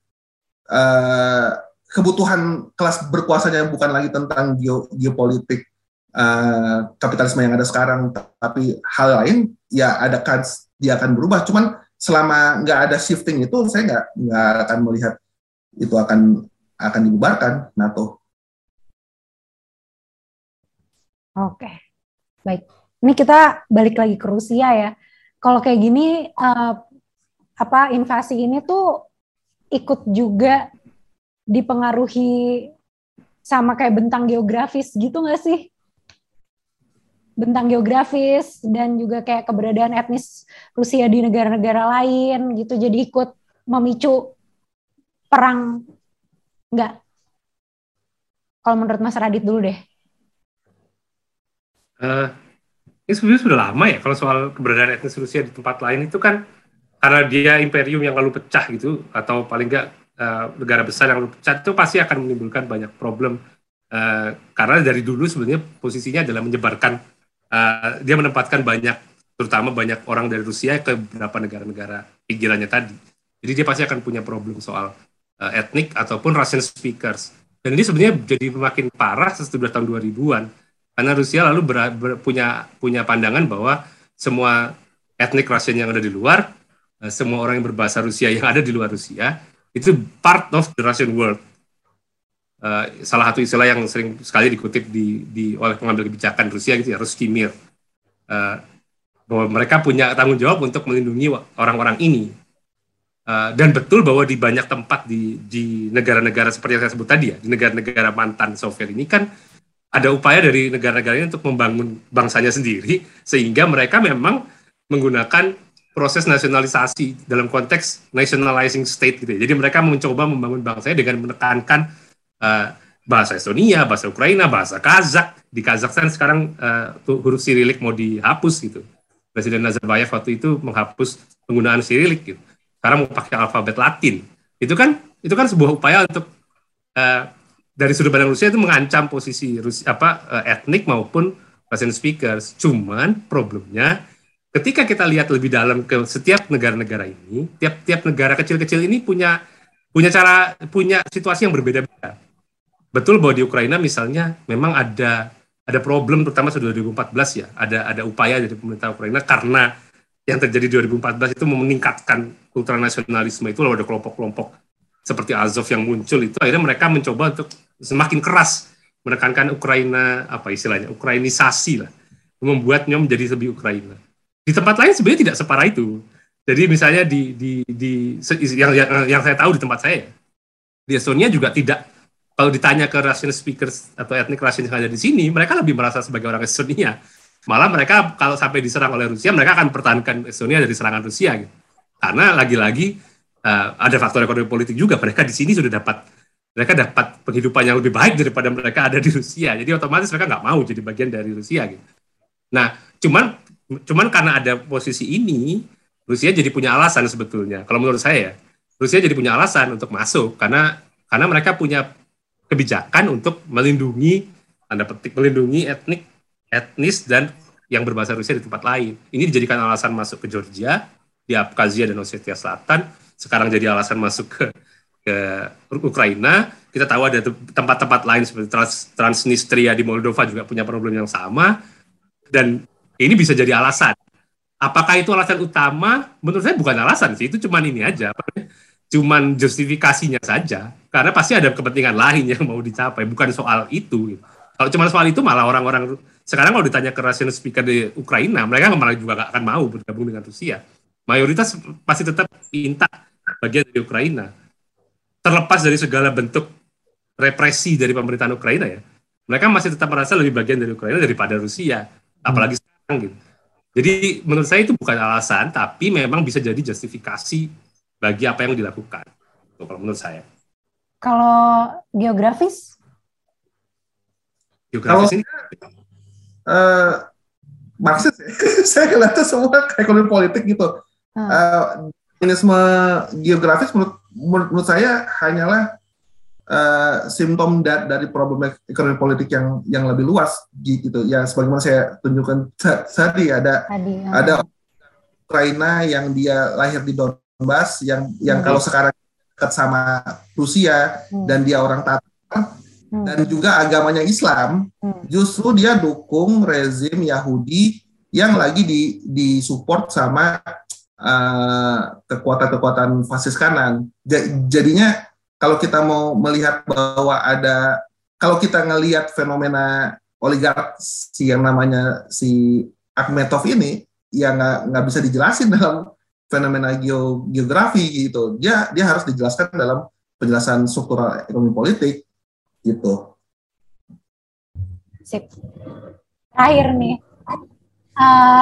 uh, kebutuhan kelas berkuasanya, bukan lagi tentang geo, geopolitik uh, kapitalisme yang ada sekarang, tapi hal lain, ya ada kans dia akan berubah. Cuman selama nggak ada shifting itu, saya nggak nggak akan melihat itu akan akan dibubarkan NATO. Oke, baik. Ini kita balik lagi ke Rusia ya. Kalau kayak gini, uh, apa invasi ini tuh ikut juga dipengaruhi sama kayak bentang geografis gitu nggak sih? Bentang geografis dan juga kayak keberadaan etnis Rusia di negara-negara lain gitu, jadi ikut memicu perang. Enggak. Kalau menurut Mas Radit dulu deh. Uh, ini sebenarnya sudah lama ya kalau soal keberadaan etnis Rusia di tempat lain itu kan karena dia imperium yang lalu pecah gitu, atau paling enggak uh, negara besar yang lalu pecah, itu pasti akan menimbulkan banyak problem. Uh, karena dari dulu sebenarnya posisinya adalah menyebarkan, uh, dia menempatkan banyak, terutama banyak orang dari Rusia ke beberapa negara-negara pinggirannya tadi. Jadi dia pasti akan punya problem soal Uh, etnik ataupun Russian speakers. Dan ini sebenarnya jadi makin parah setelah tahun dua ribuan, karena Rusia lalu ber, ber, punya punya pandangan bahwa semua etnik Russian yang ada di luar, uh, semua orang yang berbahasa Rusia yang ada di luar Rusia, itu part of the Russian world. uh, salah satu istilah yang sering sekali dikutip di, di oleh pengambil kebijakan Rusia gitu ya, Ruski Mir, uh, bahwa mereka punya tanggung jawab untuk melindungi orang-orang ini. Uh, dan betul bahwa di banyak tempat di, di negara-negara seperti yang saya sebut tadi ya, di negara-negara mantan Soviet ini kan ada upaya dari negara-negara ini untuk membangun bangsanya sendiri, sehingga mereka memang menggunakan proses nasionalisasi dalam konteks nationalizing state gitu ya. Jadi mereka mencoba membangun bangsanya dengan menekankan uh, bahasa Estonia, bahasa Ukraina, bahasa Kazakh. Di Kazakhstan sekarang uh, huruf Sirilik mau dihapus gitu. Presiden Nazarbayev waktu itu menghapus penggunaan Sirilik gitu. Sekarang mau pakai alfabet Latin. Itu kan itu kan sebuah upaya untuk uh, dari sudut pandang Rusia itu mengancam posisi Rusia, apa uh, etnik maupun Russian speakers. Cuman problemnya ketika kita lihat lebih dalam ke setiap negara-negara ini, tiap-tiap negara kecil-kecil ini punya punya cara punya situasi yang berbeda-beda. Betul bahwa di Ukraina misalnya memang ada ada problem terutama sudah dua ribu empat belas ya, ada ada upaya dari pemerintah Ukraina karena yang terjadi dua ribu empat belas itu meningkatkan ultranasionalisme itu, lalu ada kelompok-kelompok seperti Azov yang muncul itu, akhirnya mereka mencoba untuk semakin keras menekankan Ukraina, apa istilahnya, Ukrainisasi lah, membuatnya menjadi lebih Ukraina. Di tempat lain sebenarnya tidak separah itu. Jadi misalnya di di di yang yang, yang saya tahu di tempat saya, di Estonia juga tidak, kalau ditanya ke Russian speakers atau etnik Russian yang ada di sini, mereka lebih merasa sebagai orang Estonia. Malah mereka kalau sampai diserang oleh Rusia, mereka akan pertahankan Estonia dari serangan Rusia gitu. Karena lagi-lagi uh, ada faktor ekonomi politik juga, mereka di sini sudah dapat mereka dapat penghidupan yang lebih baik daripada mereka ada di Rusia. Jadi otomatis mereka nggak mau jadi bagian dari Rusia gitu. Nah, cuman cuman karena ada posisi ini, Rusia jadi punya alasan sebetulnya. Kalau menurut saya, Rusia jadi punya alasan untuk masuk karena karena mereka punya kebijakan untuk melindungi, tanda petik melindungi etnik etnis dan yang berbahasa Rusia di tempat lain. Ini dijadikan alasan masuk ke Georgia, di Abkhazia dan Ossetia Selatan. Sekarang jadi alasan masuk ke ke Ukraina. Kita tahu ada tempat-tempat lain seperti Trans, Transnistria di Moldova juga punya problem yang sama. Dan ini bisa jadi alasan. Apakah itu alasan utama? Menurut saya bukan alasan sih. Itu cuman ini aja. Cuman justifikasinya saja. Karena pasti ada kepentingan lain yang mau dicapai. Bukan soal itu. Kalau cuma soal itu malah orang-orang sekarang kalau ditanya ke Russian speaker di Ukraina, mereka malah juga gak akan mau bergabung dengan Rusia. Mayoritas pasti tetap minta bagian dari Ukraina. Terlepas dari segala bentuk represi dari pemerintahan Ukraina ya, mereka masih tetap merasa lebih bagian dari Ukraina daripada Rusia, apalagi hmm. sekarang gitu. Jadi menurut saya itu bukan alasan, tapi memang bisa jadi justifikasi bagi apa yang dilakukan. Itu kalau menurut saya. Kalau geografis? Kalau, Geografis ini uh, Marxis, saya kelihatan semua ekonomi politik gitu. Hmm. Uh, Feminisme geografis menurut, menurut saya hanyalah uh, simptom da- dari problem ekonomi politik yang yang lebih luas gitu. Ya sebagaimana saya tunjukkan tadi ada tadi, ya. Ada Ukraina yang dia lahir di Donbas yang yang hmm. kalau sekarang dekat sama Rusia hmm. dan dia orang Tatar. Hmm. Dan juga agamanya Islam, hmm. justru dia dukung rezim Yahudi yang lagi di disupport sama uh, kekuatan-kekuatan fasis kanan. Jadinya kalau kita mau melihat bahwa ada, kalau kita ngelihat fenomena oligark si yang namanya si Akhmetov ini, ya nggak nggak bisa dijelasin dalam fenomena geo, geografi gitu. Dia dia harus dijelaskan dalam penjelasan struktural ekonomi politik. Gitu. Sip. Terakhir nih, uh,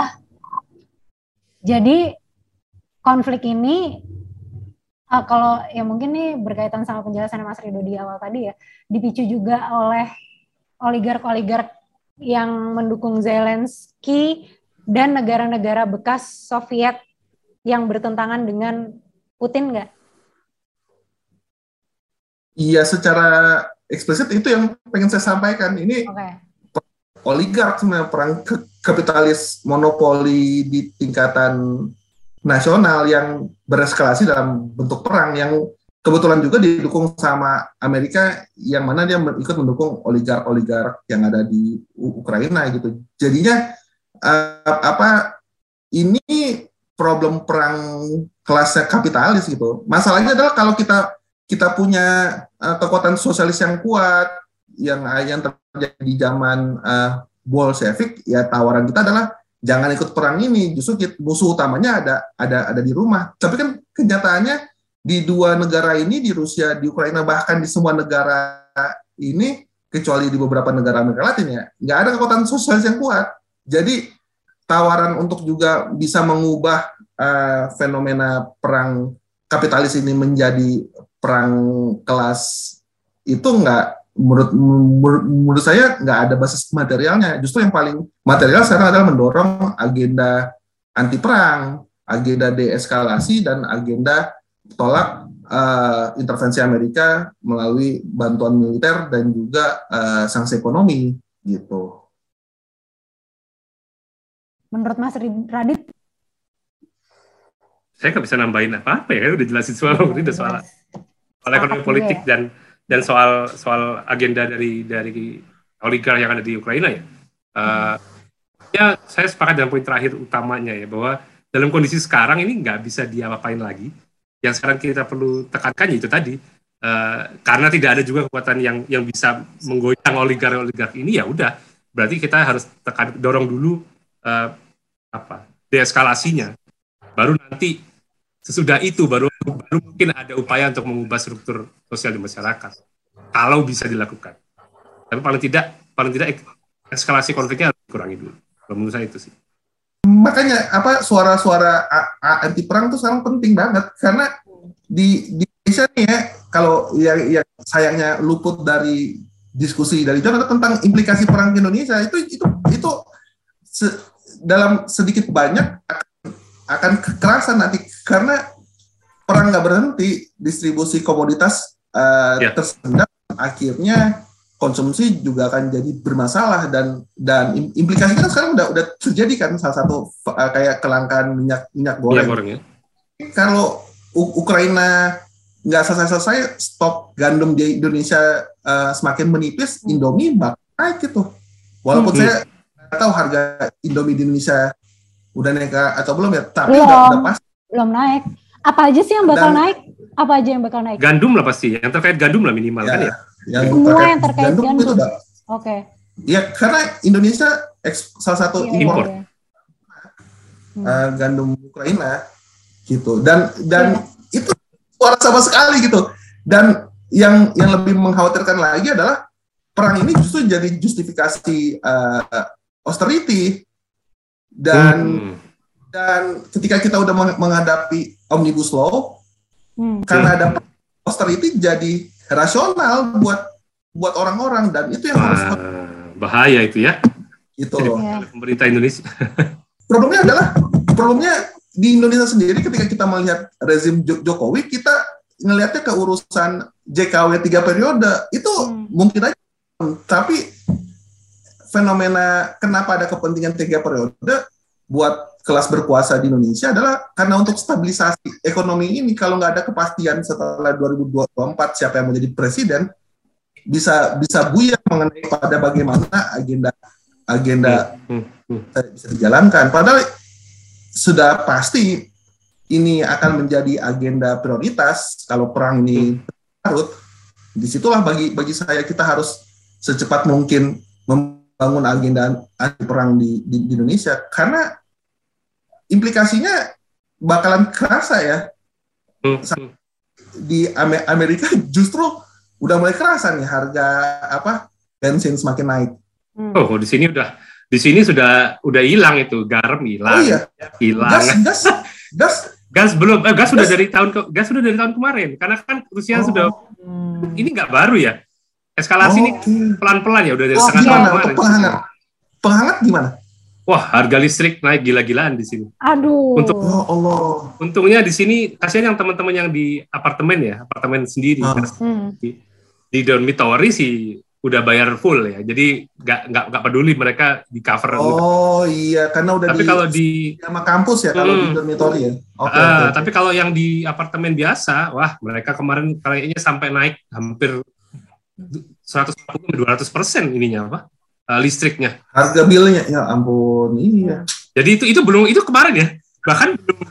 jadi konflik ini uh, kalau ya mungkin nih berkaitan sama penjelasan Mas Ridho di awal tadi ya, dipicu juga oleh oligark-oligark yang mendukung Zelensky dan negara-negara bekas Soviet yang bertentangan dengan Putin nggak? Iya, secara eksplisit itu yang pengen saya sampaikan. Ini okay. Oligark sebenarnya perang ke- kapitalis monopoli di tingkatan nasional yang bereskalasi dalam bentuk perang yang kebetulan juga didukung sama Amerika yang mana dia ikut mendukung oligark-oligark yang ada di Ukraina gitu. Jadinya uh, apa ini problem perang kelasnya kapitalis gitu. Masalahnya adalah kalau kita kita punya uh, kekuatan sosialis yang kuat, yang yang terjadi di zaman uh, Bolshevik, ya tawaran kita adalah jangan ikut perang ini, justru kita, musuh utamanya ada ada ada di rumah. Tapi kan kenyataannya di dua negara ini, di Rusia, di Ukraina, bahkan di semua negara ini, kecuali di beberapa negara Amerika Latin ya, nggak ada kekuatan sosialis yang kuat. Jadi tawaran untuk juga bisa mengubah uh, fenomena perang kapitalis ini menjadi perang kelas itu nggak, menurut, menurut menurut saya nggak ada basis materialnya. Justru yang paling material sekarang adalah mendorong agenda anti perang, agenda deeskalasi, dan agenda tolak uh, intervensi Amerika melalui bantuan militer dan juga uh, sanksi ekonomi gitu. Menurut Mas Radit? Saya nggak bisa nambahin apa-apa ya, udah jelasin soal udah soal soal ekonomi politik ya. dan dan soal soal agenda dari dari oligark yang ada di Ukraina ya. Uh, ya saya sepakat dengan poin terakhir utamanya ya, bahwa dalam kondisi sekarang ini nggak bisa diapa-apain lagi. Yang sekarang kita perlu tekankan ya itu tadi, uh, karena tidak ada juga kekuatan yang yang bisa menggoyang oligark-oligark ini, ya udah berarti kita harus tekan, dorong dulu uh, apa deeskalasinya. Baru nanti sesudah itu baru baru mungkin ada upaya untuk mengubah struktur sosial di masyarakat, kalau bisa dilakukan. Tapi paling tidak paling tidak eskalasi konfliknya harus dikurangi dulu. Kalau menurut saya itu sih. Makanya apa suara-suara anti perang itu sekarang penting banget, karena di, di Indonesia nih ya, kalau yang, yang sayangnya luput dari diskusi dari John tentang implikasi perang di Indonesia, itu itu itu se, dalam sedikit banyak akan kekerasan nanti, karena perang nggak berhenti, distribusi komoditas uh, yeah. tersendat, akhirnya konsumsi juga akan jadi bermasalah, dan dan implikasinya sekarang udah udah terjadi kan, salah satu uh, kayak kelangkaan minyak minyak goreng. goreng ya. Kalau U- Ukraina nggak selesai-selesai, stok gandum di Indonesia uh, semakin menipis, Indomie bakal naik gitu. Walaupun hmm. saya nggak tahu harga Indomie di Indonesia udah naik atau belum ya, tapi belum, udah, udah pasti belum naik. Apa aja sih yang bakal Dan, naik? Apa aja yang bakal naik? Gandum lah pasti, yang terkait gandum lah minimal ya, kan ya. Yang semua terkait yang terkait gandum, gandum. Itu udah. Oke. Okay. Ya karena Indonesia eks, salah satu iya, impor iya. Uh, gandum Ukraina gitu, dan dan iya. itu suara sama sekali gitu. Dan yang yang lebih mengkhawatirkan lagi adalah perang ini justru jadi justifikasi uh, austerity. Dan hmm. dan ketika kita udah menghadapi omnibus law, hmm. karena ada austerity jadi rasional buat buat orang-orang, dan itu yang harus ah, bahaya itu ya. Itu loh. Ya. Pemerintah Indonesia. Problemnya adalah problemnya di Indonesia sendiri, ketika kita melihat rezim Jokowi, kita ngelihatnya ke urusan J K W tiga periode itu hmm. mungkin aja, tapi fenomena kenapa ada kepentingan tiga periode buat kelas berkuasa di Indonesia adalah karena untuk stabilisasi ekonomi ini. Kalau nggak ada kepastian setelah dua ribu dua puluh empat siapa yang menjadi presiden, bisa bisa buyar mengenai pada bagaimana agenda agenda hmm. Hmm. bisa dijalankan. Padahal sudah pasti ini akan menjadi agenda prioritas kalau perang ini berlarut. Disitulah bagi bagi saya kita harus secepat mungkin bangun agenda anti perang di, di, di Indonesia, karena implikasinya bakalan kerasa ya. Hmm. Di Amerika justru udah mulai kerasa nih harga apa bensin semakin naik. Oh, di sini udah di sini sudah udah hilang itu, garam hilang. Oh iya. Hilang. Gas gas gas gas belum eh, gas sudah dari tahun ke, gas sudah dari tahun kemarin, karena kan Rusia oh. sudah ini nggak baru ya. Eskalasi oh, ini okay. pelan-pelan ya, udah dari oh, setengah tahun kemarin. Penghangat, penghangat gimana? Wah, harga listrik naik gila-gilaan di sini. Aduh. Untuk, oh Allah. Untungnya di sini, kasihan yang teman-teman yang di apartemen ya, apartemen sendiri. Oh. Hmm. Di, di dormitory sih udah bayar full ya, jadi nggak nggak nggak peduli, mereka di cover. Oh iya, karena udah tapi di, kalau di sama kampus ya, kalau hmm, di dormitory ya. Okay, uh, okay. Tapi kalau yang di apartemen biasa, wah mereka kemarin kayaknya sampai naik hampir seratus lima puluh sampai dua ratus persen ininya apa uh, listriknya, harga bilnya ya ampun. Iya, jadi itu itu belum itu kemarin ya, bahkan belum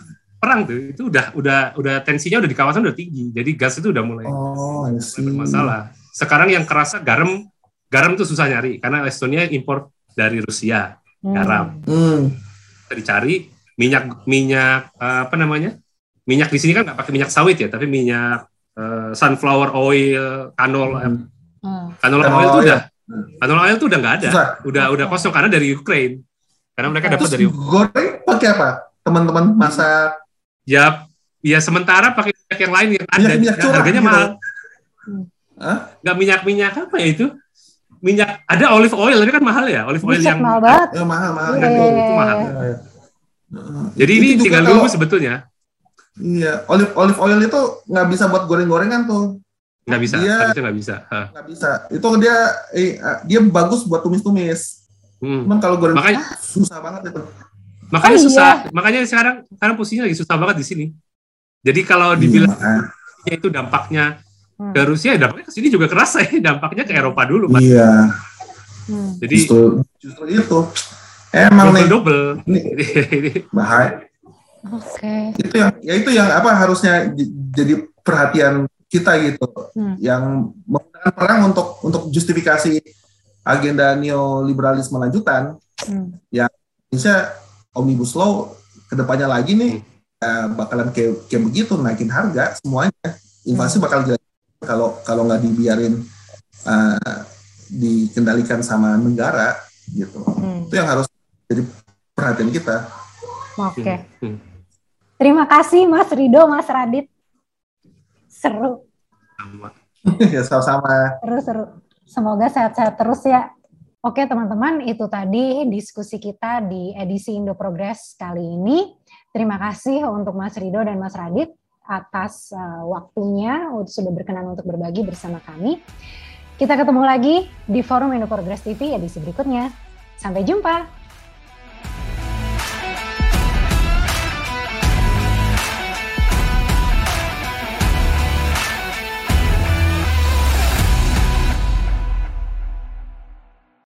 perang tuh, itu udah udah udah tensinya udah di kawasan udah tinggi. Jadi gas itu udah mulai, Oh, I mulai see. bermasalah. Sekarang yang kerasa garam, garam tuh susah nyari karena Estonia impor dari Rusia garam. Hmm. Bisa dicari minyak minyak uh, apa namanya? Minyak di sini kan nggak pakai minyak sawit ya, tapi minyak uh, sunflower oil, canola. Hmm. Hmm. Canola Canola oil tuh oil. udah canola oil tuh udah nggak ada. Susah. Udah udah kosong karena dari Ukraine. Karena mereka dapat Terus dari goreng pakai apa? Teman-teman masak ya ya sementara pakai minyak yang lain yang ada, minyak, minyak ya, curah harganya gitu. mahal. Hah? Nggak minyak-minyak apa ya itu? Minyak ada olive oil tapi kan mahal ya, olive oil Buset, yang mahal banget. Ya, mahal mahal. Iya, kan. iya, itu mahal. Ya, ya. Nah, Jadi itu ini juga tinggal kalau- nunggu sebetulnya. Iya, olive olive oil itu nggak bisa buat goreng-gorengan tuh. Nggak bisa, Dia- harusnya nggak bisa. Hah. Nggak bisa. Itu dia eh, dia bagus buat tumis-tumis. Hmm. Cuman kalau goreng Makanya susah banget itu. makanya Oh, iya. susah. Makanya sekarang sekarang posisinya lagi susah banget di sini. Jadi kalau dibilang Iya, itu dampaknya Hmm. ke Rusia, ya dampaknya ke sini juga kerasa ya. Dampaknya ke Eropa dulu, Pak. iya. Hmm. Jadi Justru justru itu. Emang nih double-double. ini Ini bahaya. Oke. Itu yang ya itu yang apa harusnya j- jadi perhatian kita gitu. Hmm. Yang menggunakan perang untuk untuk justifikasi agenda neoliberalisme lanjutan. Hmm. Indonesia Omnibus Law kedepannya lagi nih ya, bakalan kayak kayak begitu, naikin harga semuanya, inflasi bakal jadi kalau kalau nggak dibiarin uh, dikendalikan sama negara gitu. Hmm. Itu yang harus jadi perhatian kita. Oke. Hmm. Terima kasih Mas Rido, Mas Radit. Seru, sama. Ya sama-sama. seru-seru. Semoga sehat-sehat terus ya. Oke teman-teman, itu tadi diskusi kita di edisi Indo Progress kali ini. Terima kasih untuk Mas Rido dan Mas Radit atas uh, waktunya sudah berkenan untuk berbagi bersama kami. Kita ketemu lagi di Forum Indo Progress T V edisi berikutnya. Sampai jumpa.